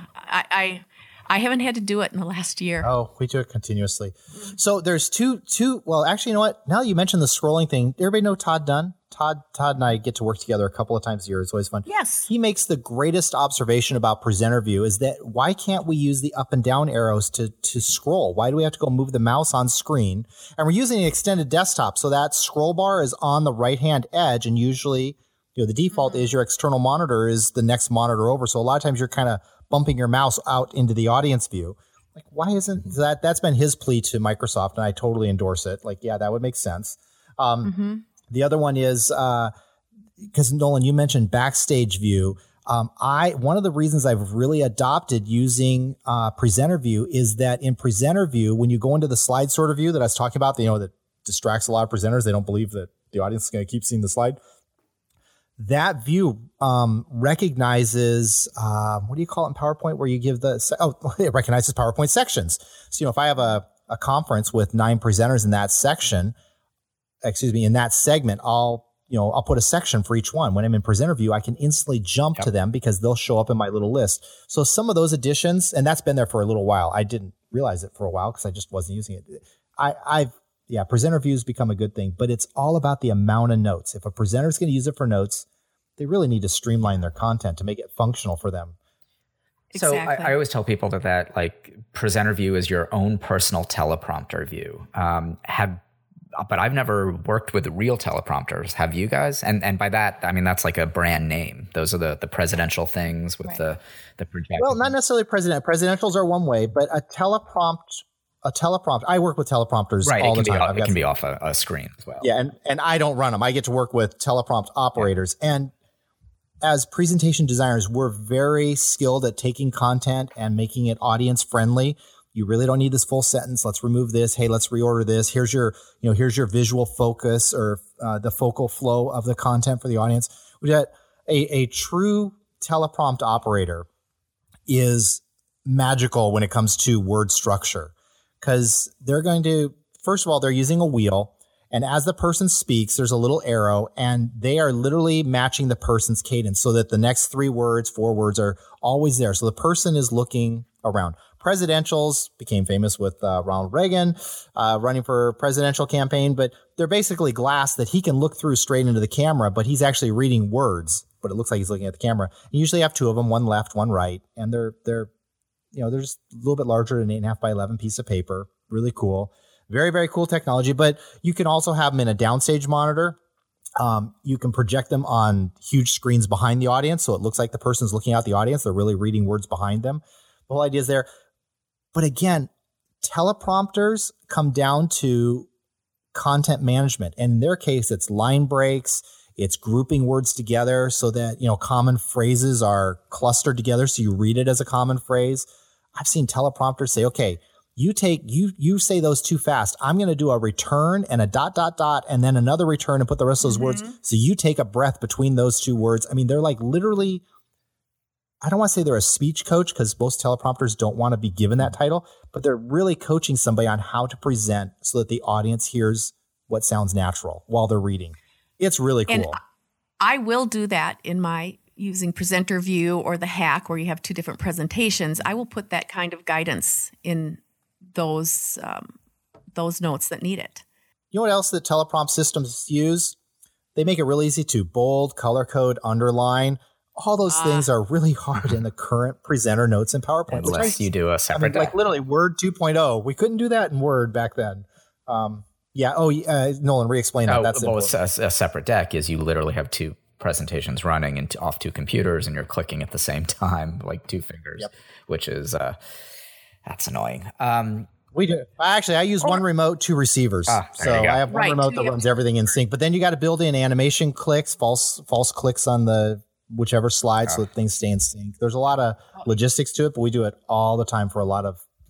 I haven't had to do it in the last year. Oh, we do it continuously. So there's two. Well, actually, you know what? Now that you mentioned the scrolling thing, everybody know Todd Dunn? Todd and I get to work together a couple of times a year. It's always fun. Yes. He makes the greatest observation about presenter view is that why can't we use the up and down arrows to scroll? Why do we have to go move the mouse on screen? And we're using an extended desktop, so that scroll bar is on the right-hand edge, and usually, the default is your external monitor is the next monitor over. So a lot of times you're kind of bumping your mouse out into the audience view. Like, why isn't that? That's been his plea to Microsoft, and I totally endorse it. Like, yeah, that would make sense. The other one is because Nolan, you mentioned backstage view. One of the reasons I've really adopted using presenter view is that in presenter view, when you go into the slide sorter view that I was talking about, that distracts a lot of presenters. They don't believe that the audience is going to keep seeing the slide. That view recognizes what do you call it in PowerPoint where you give it recognizes PowerPoint sections. So if I have a conference with 9 presenters in that section, in that segment, I'll put a section for each one. When I'm in presenter view, I can instantly jump to them because they'll show up in my little list. So some of those additions, and that's been there for a little while. I didn't realize it for a while because I just wasn't using it. Presenter views become a good thing, but it's all about the amount of notes. If a presenter is going to use it for notes, they really need to streamline their content to make it functional for them. So I always tell people that like presenter view is your own personal teleprompter view. But I've never worked with real teleprompters. Have you guys? And by that, I mean, that's like a brand name. Those are the presidential things with the projector. Well, not necessarily presidentials are one way, but a teleprompt, I work with teleprompters all the time. It can be off a screen as well. Yeah. And I don't run them. I get to work with teleprompt operators. Yeah. And as presentation designers, we're very skilled at taking content and making it audience friendly. You really don't need this full sentence. Let's remove this. Hey, let's reorder this. Here's your visual focus or the focal flow of the content for the audience. A true teleprompt operator is magical when it comes to word structure because they're going to, first of all, they're using a wheel. And as the person speaks, there's a little arrow and they are literally matching the person's cadence so that the next 4 words are always there. So the person is looking around. Presidentials became famous with Ronald Reagan running for presidential campaign, but they're basically glass that he can look through straight into the camera, but he's actually reading words, but it looks like he's looking at the camera. You usually have 2 of them, one left, one right, and they're just a little bit larger than 8.5 by 11 piece of paper. Really cool. Very, very cool technology, but you can also have them in a downstage monitor. You can project them on huge screens behind the audience, so it looks like the person's looking out the audience. They're really reading words behind them. The whole idea is there. But again, teleprompters come down to content management. And in their case, it's line breaks, it's grouping words together so that, common phrases are clustered together so you read it as a common phrase. I've seen teleprompters say, okay, you say those too fast. I'm going to do a return and a ... and then another return and put the rest of those words. So you take a breath between those 2 words. I mean, they're like literally, I don't want to say they're a speech coach because most teleprompters don't want to be given that title, but they're really coaching somebody on how to present so that the audience hears what sounds natural while they're reading. It's really cool. And I will do that in my using presenter view or the hack where you have 2 different presentations. I will put that kind of guidance in those notes that need it. You know what else that teleprompt systems use? They make it really easy to bold, color code, underline. All those things are really hard in the current presenter notes in PowerPoint. Unless you do a separate deck. Like literally Word 2.0. We couldn't do that in Word back then. Nolan, re-explain that. That's a separate deck is you literally have 2 presentations running and off 2 computers and you're clicking at the same time, like 2 fingers, which is, that's annoying. We do. I use one remote, 2 receivers. So I have one remote that runs everything in sync. But then you got to build in animation clicks, false clicks on the whichever slide so that things stay in sync. There's a lot of logistics to it, but we do it all the time for a lot of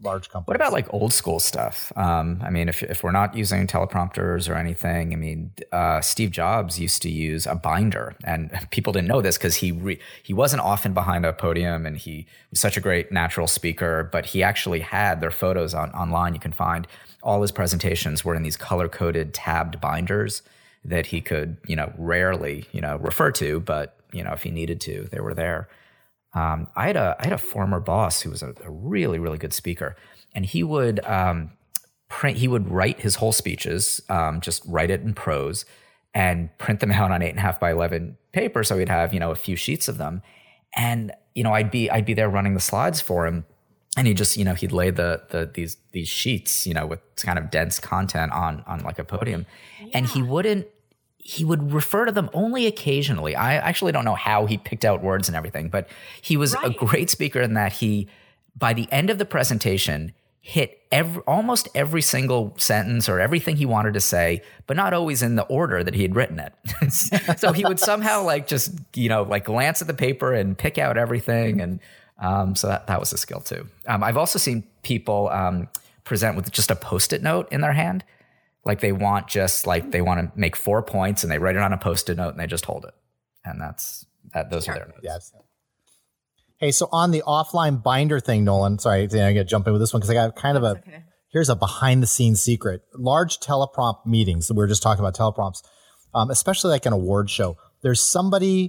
large companies. What about like old school stuff? I mean, if we're not using teleprompters or anything, I mean, Steve Jobs used to use a binder, and people didn't know this because he wasn't often behind a podium, and he was such a great natural speaker. But he actually had their photos online. You can find all his presentations were in these color coded tabbed binders that he could, rarely, refer to, but if he needed to, they were there. I had a former boss who was a really, really good speaker, and he would write his whole speeches, just write it in prose and print them out on 8.5 by 11 paper. So he'd have, a few sheets of them. And, I'd be there running the slides for him. And he just, he'd lay these sheets, with kind of dense content on like a podium. Yeah. And he would refer to them only occasionally. I actually don't know how he picked out words and everything, but he was a great speaker in that he, by the end of the presentation, hit almost every single sentence or everything he wanted to say, but not always in the order that he had written it. So he would somehow just glance at the paper and pick out everything. And so that was a skill too. I've also seen people present with just a Post-it note in their hand. Like they want to make 4 points and they write it on a Post-it note and they just hold it. And those are their notes. Yes. Hey, so on the offline binder thing, Nolan, sorry, I got to jump in with this one because I got kind of here's a behind the scenes secret. Large teleprompt meetings, we were just talking about teleprompts, especially like an award show. There's someone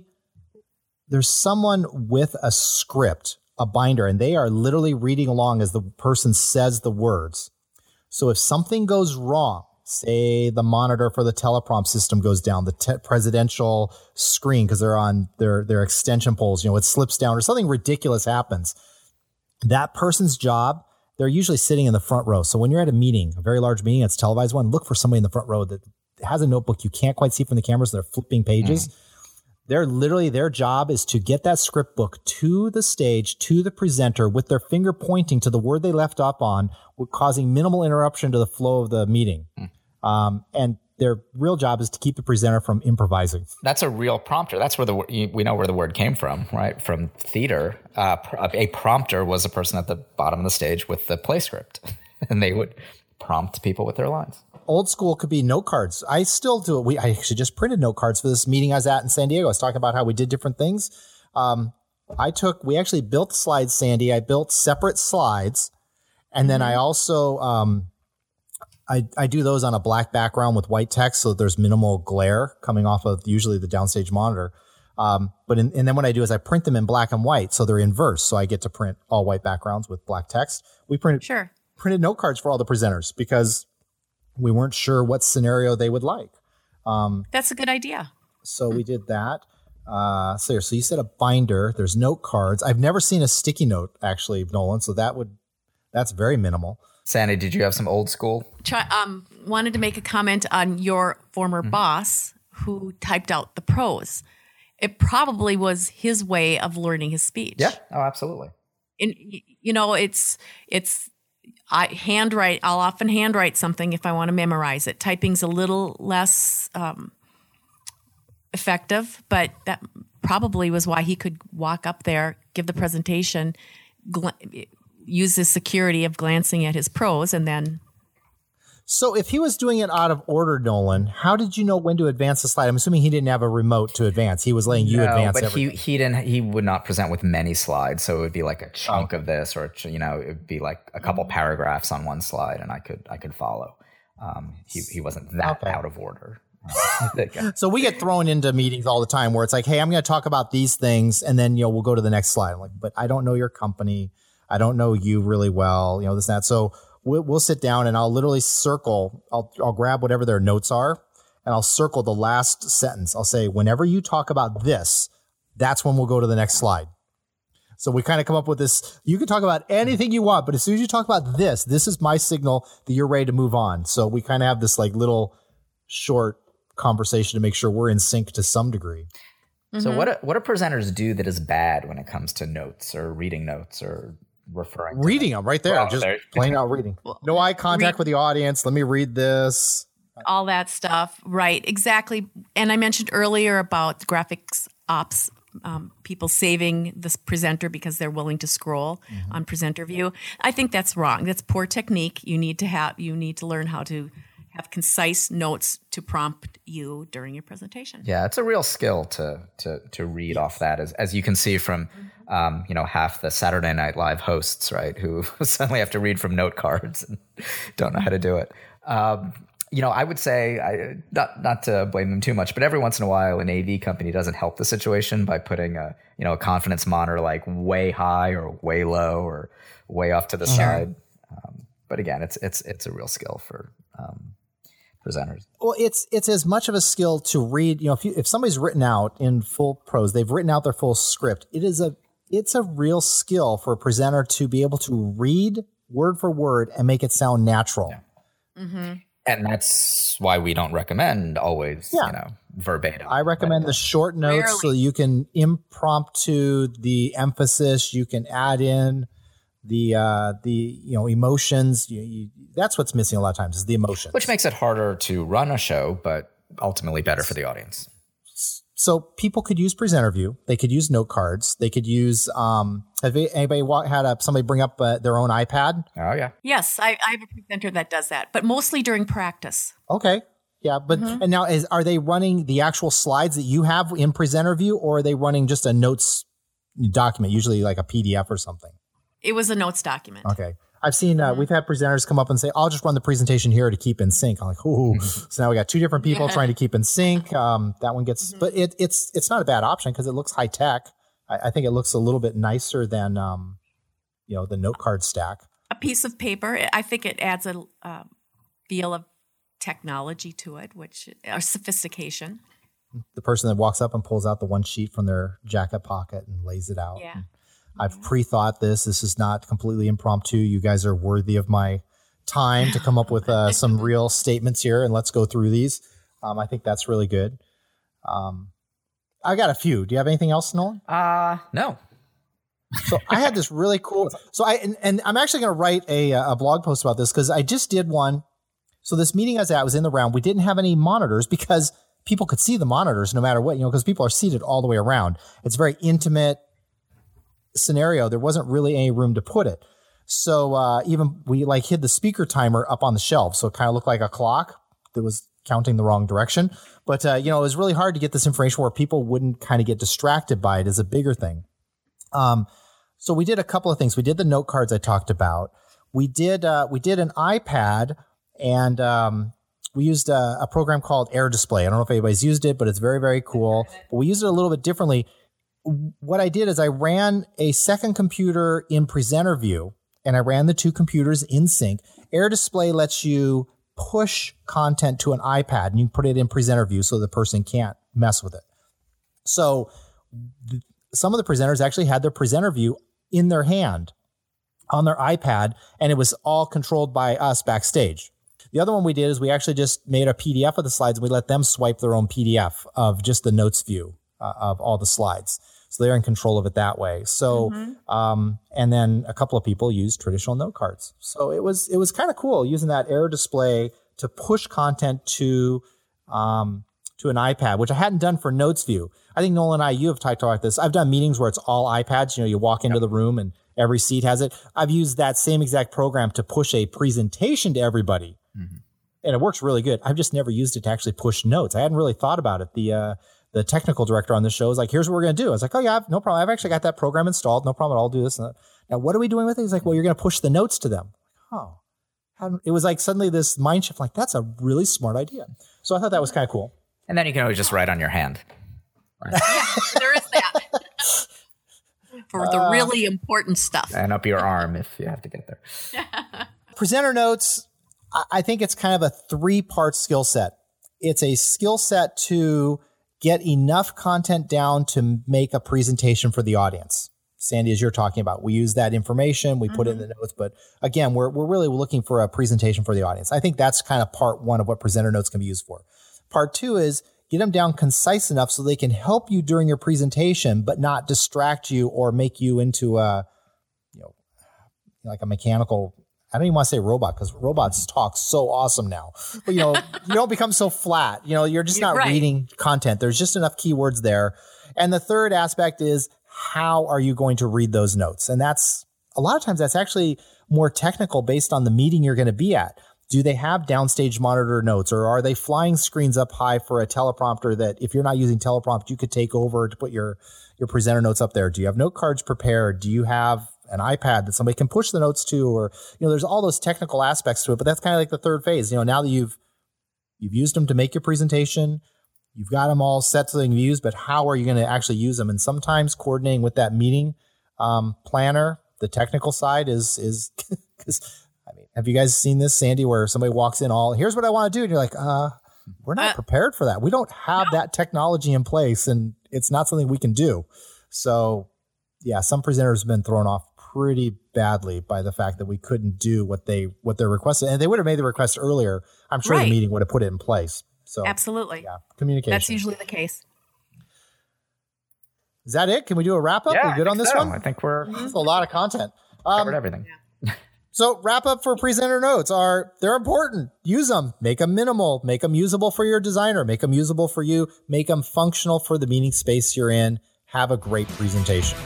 with a script, a binder, and they are literally reading along as the person says the words. So if something goes wrong, say the monitor for the teleprompt system goes down, the presidential screen, because they're on their extension poles, it slips down or something ridiculous happens. That person's job, they're usually sitting in the front row. So when you're at a meeting, a very large meeting, it's a televised one, look for somebody in the front row that has a notebook you can't quite see from the cameras. They're flipping pages. They're literally, their job is to get that script book to the stage, to the presenter with their finger pointing to the word they left off on, causing minimal interruption to the flow of the meeting. And their real job is to keep the presenter from improvising. That's a real prompter. That's where we know where the word came from, right? From theater. A prompter was a person at the bottom of the stage with the play script, and they would prompt people with their lines. Old school could be note cards. I still do it. I actually just printed note cards for this meeting I was at in San Diego. I was talking about how we did different things. We actually built the slides, Sandy. I built separate slides. And then I also, I do those on a black background with white text so that there's minimal glare coming off of usually the downstage monitor. And then what I do is I print them in black and white so they're inverse. So I get to print all white backgrounds with black text. We printed note cards for all the presenters because we weren't sure what scenario they would like. That's a good idea. So we did that. So you said a binder. There's note cards. I've never seen a sticky note actually, Nolan. So that's very minimal. Sandy, did you have some old school? Wanted to make a comment on your former boss who typed out the prose. It probably was his way of learning his speech. Yeah. Oh, absolutely. And I'll often handwrite something if I want to memorize it. Typing's a little less effective, but that probably was why he could walk up there, give the presentation, use the security of glancing at his prose, and then. So if he was doing it out of order, Nolan, how did you know when to advance the slide? I'm assuming he didn't have a remote to advance. He was letting you advance everything. He would not present with many slides. So it would be like a chunk of this, or it would be like a couple paragraphs on one slide, and I could follow. He wasn't that out of order. So we get thrown into meetings all the time where it's like, hey, I'm going to talk about these things, and then we'll go to the next slide. I'm like, but I don't know your company. I don't know you really well. This and that. So we'll sit down and I'll literally circle. I'll grab whatever their notes are and I'll circle the last sentence. I'll say, whenever you talk about this, that's when we'll go to the next slide. So we kind of come up with this. You can talk about anything you want, but as soon as you talk about this is my signal that you're ready to move on. So we kind of have this like little short conversation to make sure we're in sync to some degree. So what do presenters do that is bad when it comes to notes or reading notes or referring to reading them right there, just plain out reading. No eye contact with the audience. Let me read this. All that stuff. Right. Exactly. And I mentioned earlier about graphics ops people saving this presenter because they're willing to scroll on presenter view. I think that's wrong. That's poor technique. You need to learn how to have concise notes to prompt you during your presentation. Yeah, it's a real skill to read off that, as you can see from half the Saturday Night Live hosts, right, who suddenly have to read from note cards and don't know how to do it. I would say, not to blame them too much, but every once in a while an AV company doesn't help the situation by putting a confidence monitor like way high or way low or way off to the side. But again, it's a real skill for presenters. Well, it's as much of a skill to read. If somebody's written out in full prose, they've written out their full script. It's a real skill for a presenter to be able to read word for word and make it sound natural. Yeah. Mm-hmm. And that's why we don't recommend always, verbatim. I recommend the short notes so you can impromptu the emphasis. You can add in the emotions. That's what's missing a lot of times is the emotions. Which makes it harder to run a show, but ultimately better for the audience. So people could use Presenter View. They could use note cards. They could use. Have anybody had somebody bring up their own iPad? Oh yeah. Yes, I have a presenter that does that, but mostly during practice. Okay. Yeah, but and now are they running the actual slides that you have in Presenter View, or are they running just a notes document, usually like a PDF or something? It was a notes document. Okay. I've seen, we've had presenters come up and say, I'll just run the presentation here to keep in sync. I'm like, ooh. So now we got two different people trying to keep in sync. That one gets, but it's not a bad option because it looks high tech. I think it looks a little bit nicer than, the note card stack. A piece of paper. I think it adds a feel of technology to it, or sophistication. The person that walks up and pulls out the one sheet from their jacket pocket and lays it out. Yeah. I've pre-thought this. This is not completely impromptu. You guys are worthy of my time to come up with some real statements here, and let's go through these. I think that's really good. I got a few. Do you have anything else, Nolan? No. So I had this really cool. So I'm actually going to write a blog post about this because I just did one. So this meeting I was at was in the round. We didn't have any monitors because people could see the monitors no matter what, because people are seated all the way around. It's a very intimate scenario. There wasn't really any room to put it. So even we hid the speaker timer up on the shelf. So it kind of looked like a clock that was counting the wrong direction. But, it was really hard to get this information where people wouldn't kind of get distracted by it as a bigger thing. So we did a couple of things. We did the note cards I talked about. We did an iPad and we used a program called Air Display. I don't know if anybody's used it, but it's very, very cool. But we used it a little bit differently. What I did is I ran a second computer in Presenter View, and I ran the two computers in sync. Air Display lets you push content to an iPad, and you can put it in Presenter View so the person can't mess with it. So some of the presenters actually had their Presenter View in their hand on their iPad, and it was all controlled by us backstage. The other one we did is we actually just made a PDF of the slides, and we let them swipe their own PDF of just the notes view of all the slides. So they're in control of it that way. So, and then a couple of people used traditional note cards. So it was kind of cool using that Air Display to push content to an iPad, which I hadn't done for Notes View. I think Nolan and you have talked about this. I've done meetings where it's all iPads. You walk into the room and every seat has it. I've used that same exact program to push a presentation to everybody. Mm-hmm. And it works really good. I've just never used it to actually push notes. I hadn't really thought about it. The technical director on the show is like, here's what we're going to do. I was like, oh yeah, no problem. I've actually got that program installed. No problem at all. I'll do this. Now, what are we doing with it? He's like, well, you're going to push the notes to them. Oh, it was like suddenly this mind shift. Like, that's a really smart idea. So I thought that was kind of cool. And then you can always just write on your hand. Yeah, there is that. For the really important stuff. And up your arm if you have to get there. Presenter notes, I think it's kind of a 3-part skill set. It's a skill set to get enough content down to make a presentation for the audience. Sandy, as you're talking about, we use that information, we put it in the notes, but again, we're really looking for a presentation for the audience. I think that's kind of part 1 of what presenter notes can be used for. Part 2 is get them down concise enough so they can help you during your presentation, but not distract you or make you into like a mechanical I don't even want to say robot because robots talk so awesome now. But, you don't become so flat. You're just not reading content. There's just enough keywords there. And the third aspect is how are you going to read those notes? And that's a lot of times that's actually more technical based on the meeting you're going to be at. Do they have downstage monitor notes, or are they flying screens up high for a teleprompter that if you're not using teleprompt, you could take over to put your presenter notes up there? Do you have note cards prepared? Do you have an iPad that somebody can push the notes to? Or, there's all those technical aspects to it, but that's kind of like the third phase. Now that you've used them to make your presentation, you've got them all set so they can be used, but how are you going to actually use them? And sometimes coordinating with that meeting planner, the technical side is because have you guys seen this, Sandy, where somebody walks in here's what I want to do. And you're like, we're not prepared for that. We don't have that technology in place, and it's not something we can do. So yeah, some presenters have been thrown off pretty badly by the fact that we couldn't do what they're requested. And if they would have made the request earlier, I'm sure the meeting would have put it in place. So absolutely. Yeah, communication. That's usually the case. Is that it? Can we do a wrap up? Yeah, We're good on this one? I think we're That's a lot of content. covered everything. So wrap up for presenter notes they're important. Use them, make them minimal, make them usable for your designer, make them usable for you, make them functional for the meeting space you're in. Have a great presentation.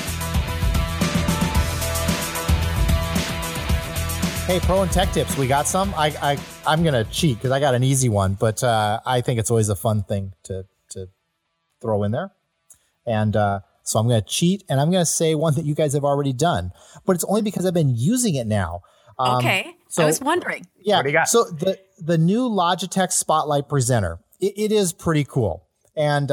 Hey, pro and tech tips. We got some. I'm going to cheat because I got an easy one, but I think it's always a fun thing to throw in there. And, so I'm going to cheat, and I'm going to say one that you guys have already done, but it's only because I've been using it now. Okay. So I was wondering. Yeah. What do you got? So the new Logitech Spotlight Presenter, it is pretty cool. And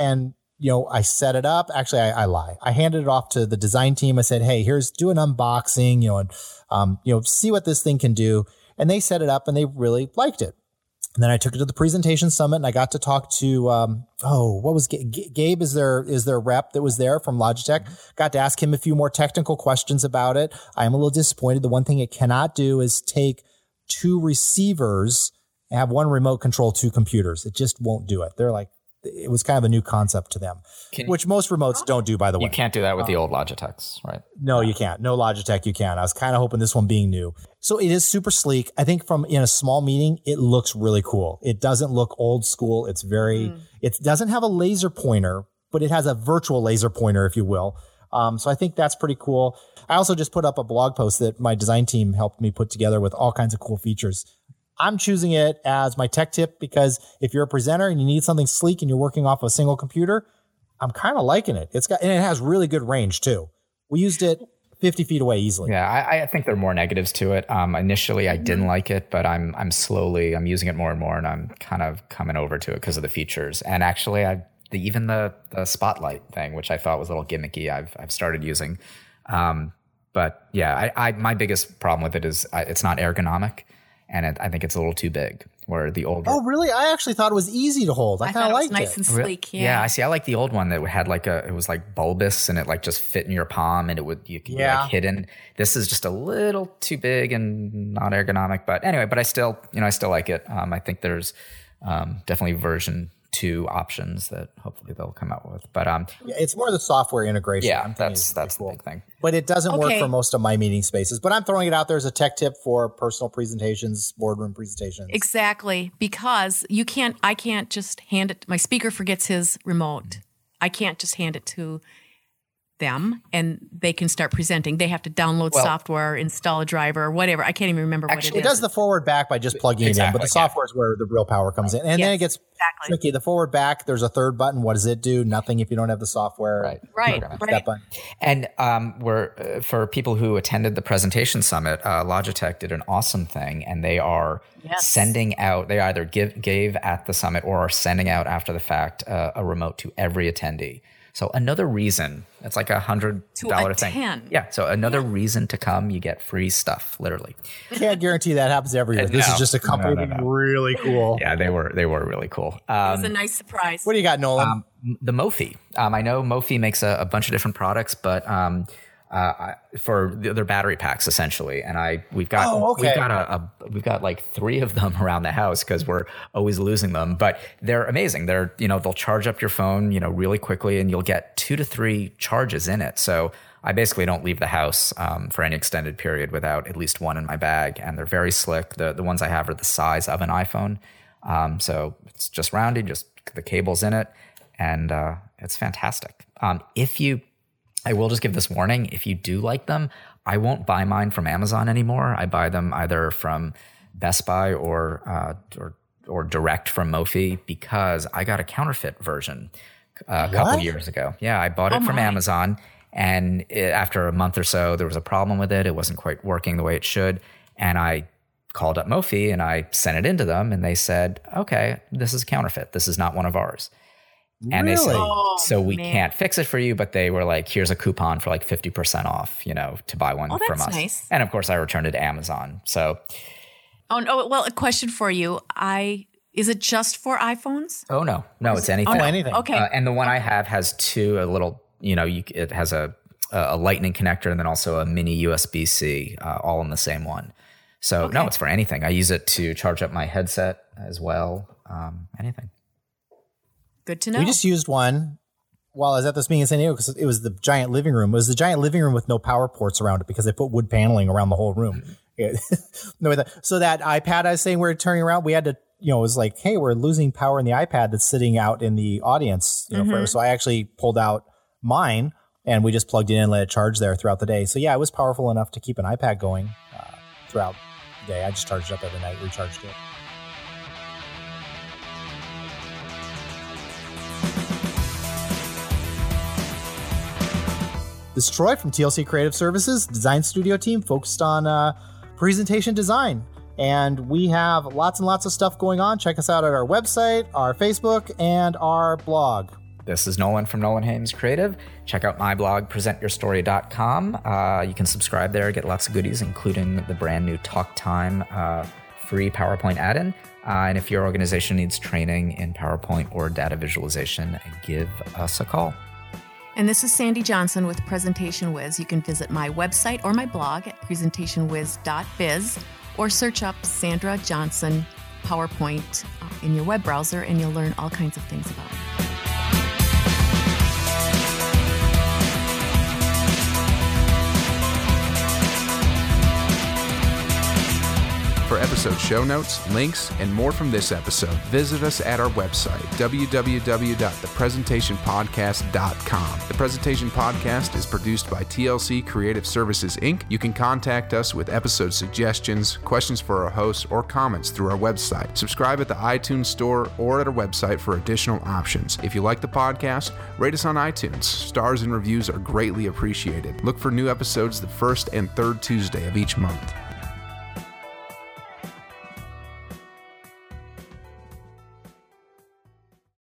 I set it up. Actually, I lie. I handed it off to the design team. I said, hey, do an unboxing, and see what this thing can do. And they set it up, and they really liked it. And then I took it to the presentation summit, and I got to talk to, what was Gabe is their rep that was there from Logitech. Got to ask him a few more technical questions about it. I am a little disappointed. The one thing it cannot do is take two receivers and have one remote control two computers. It just won't do it. They're like, it was kind of a new concept to them, which most remotes don't do, by the way. You can't do that with the old Logitechs, right? No, you can't. No Logitech, you can. I was kind of hoping this one being new. So it is super sleek. I think in a small meeting, it looks really cool. It doesn't look old school. It's it doesn't have a laser pointer, but it has a virtual laser pointer, if you will. So I think that's pretty cool. I also just put up a blog post that my design team helped me put together with all kinds of cool features. I'm choosing it as my tech tip because if you're a presenter and you need something sleek and you're working off a single computer, I'm kind of liking it. And it has really good range too. We used it 50 feet away easily. Yeah, I think there are more negatives to it. Initially, I didn't like it, but I'm using it more and more, and I'm kind of coming over to it because of the features. And actually, even the spotlight thing, which I thought was a little gimmicky, I've started using. But yeah, my biggest problem with it is it's not ergonomic. And I think it's a little too big. Where the older. Oh, really? I actually thought it was easy to hold. I kind of liked it. Nice and sleek. Yeah. I see. I like the old one that had it was like bulbous and it like just fit in your palm and you could be like hidden. This is just a little too big and not ergonomic. But anyway, I still like it. I think there's definitely version 2 options that hopefully they'll come out with. But it's more the software integration. Yeah, that's cool. The big thing. But it doesn't work for most of my meeting spaces. But I'm throwing it out there as a tech tip for personal presentations, boardroom presentations. Exactly, because I can't just hand it. My speaker forgets his remote. I can't just hand it to them and they can start presenting. They have to download software, install a driver, or whatever. I can't even remember what it is. It does the forward back by just plugging it in, but the software is where the real power comes in. And then it gets tricky. The forward back, there's a third button. What does it do? Nothing if you don't have the software. Right. That button. And for people who attended the presentation summit, Logitech did an awesome thing, and they are sending out. They either gave at the summit or are sending out after the fact a remote to every attendee. So another reason, it's like $100 thing. Yeah. So another reason to come, you get free stuff, literally. Can't guarantee that happens every year. This is just a company really cool. Yeah, they were really cool. It was a nice surprise. What do you got, Nolan? The Mophie. I know Mophie makes a bunch of different products, but for their battery packs essentially, and we've got like 3 of them around the house because we're always losing them. But they're amazing. They'll charge up your phone really quickly, and you'll get 2 to 3 charges in it. So I basically don't leave the house for any extended period without at least one in my bag. And they're very slick. The ones I have are the size of an iPhone. So it's just rounded, just the cable's in it. And it's fantastic. I will just give this warning. If you do like them, I won't buy mine from Amazon anymore. I buy them either from Best Buy or direct from Mophie, because I got a counterfeit version a couple years ago. Yeah, I bought it from Amazon, and after a month or so, there was a problem with it. It wasn't quite working the way it should, and I called up Mophie and I sent it into them, and they said, "Okay, this is a counterfeit. This is not one of ours." And they said, so we can't fix it for you, but they were like, here's a coupon for like 50% off, to buy one from us. Nice. And of course, I returned it to Amazon. So. Oh, no. Well, a question for you. Is it just for iPhones? Oh, no, it's anything. Oh, anything. Okay. And the one I have has it has a lightning connector and then also a mini USB-C, all in the same one. So no, it's for anything. I use it to charge up my headset as well. Anything. Good to know. We just used one while I was at this meeting in San Diego because it was the giant living room. It was the giant living room with no power ports around it because they put wood paneling around the whole room. So that iPad I was saying we were turning around, we had to, it was like, hey, we're losing power in the iPad that's sitting out in the audience. So I actually pulled out mine and we just plugged it in and let it charge there throughout the day. So yeah, it was powerful enough to keep an iPad going throughout the day. I just charged it up every night, recharged it. This is Troy from TLC Creative Services, design studio team focused on presentation design. And we have lots and lots of stuff going on. Check us out at our website, our Facebook, and our blog. This is Nolan from Nolan Haynes Creative. Check out my blog, presentyourstory.com. You can subscribe there, get lots of goodies, including the brand new Talk Time free PowerPoint add-in. And if your organization needs training in PowerPoint or data visualization, give us a call. And this is Sandy Johnson with Presentation Wiz. You can visit my website or my blog at presentationwiz.biz or search up Sandra Johnson PowerPoint in your web browser and you'll learn all kinds of things about it. For episode show notes, links, and more from this episode, visit us at our website, www.thepresentationpodcast.com. The Presentation Podcast is produced by TLC Creative Services, Inc. You can contact us with episode suggestions, questions for our hosts, or comments through our website. Subscribe at the iTunes Store or at our website for additional options. If you like the podcast, rate us on iTunes. Stars and reviews are greatly appreciated. Look for new episodes the first and third Tuesday of each month.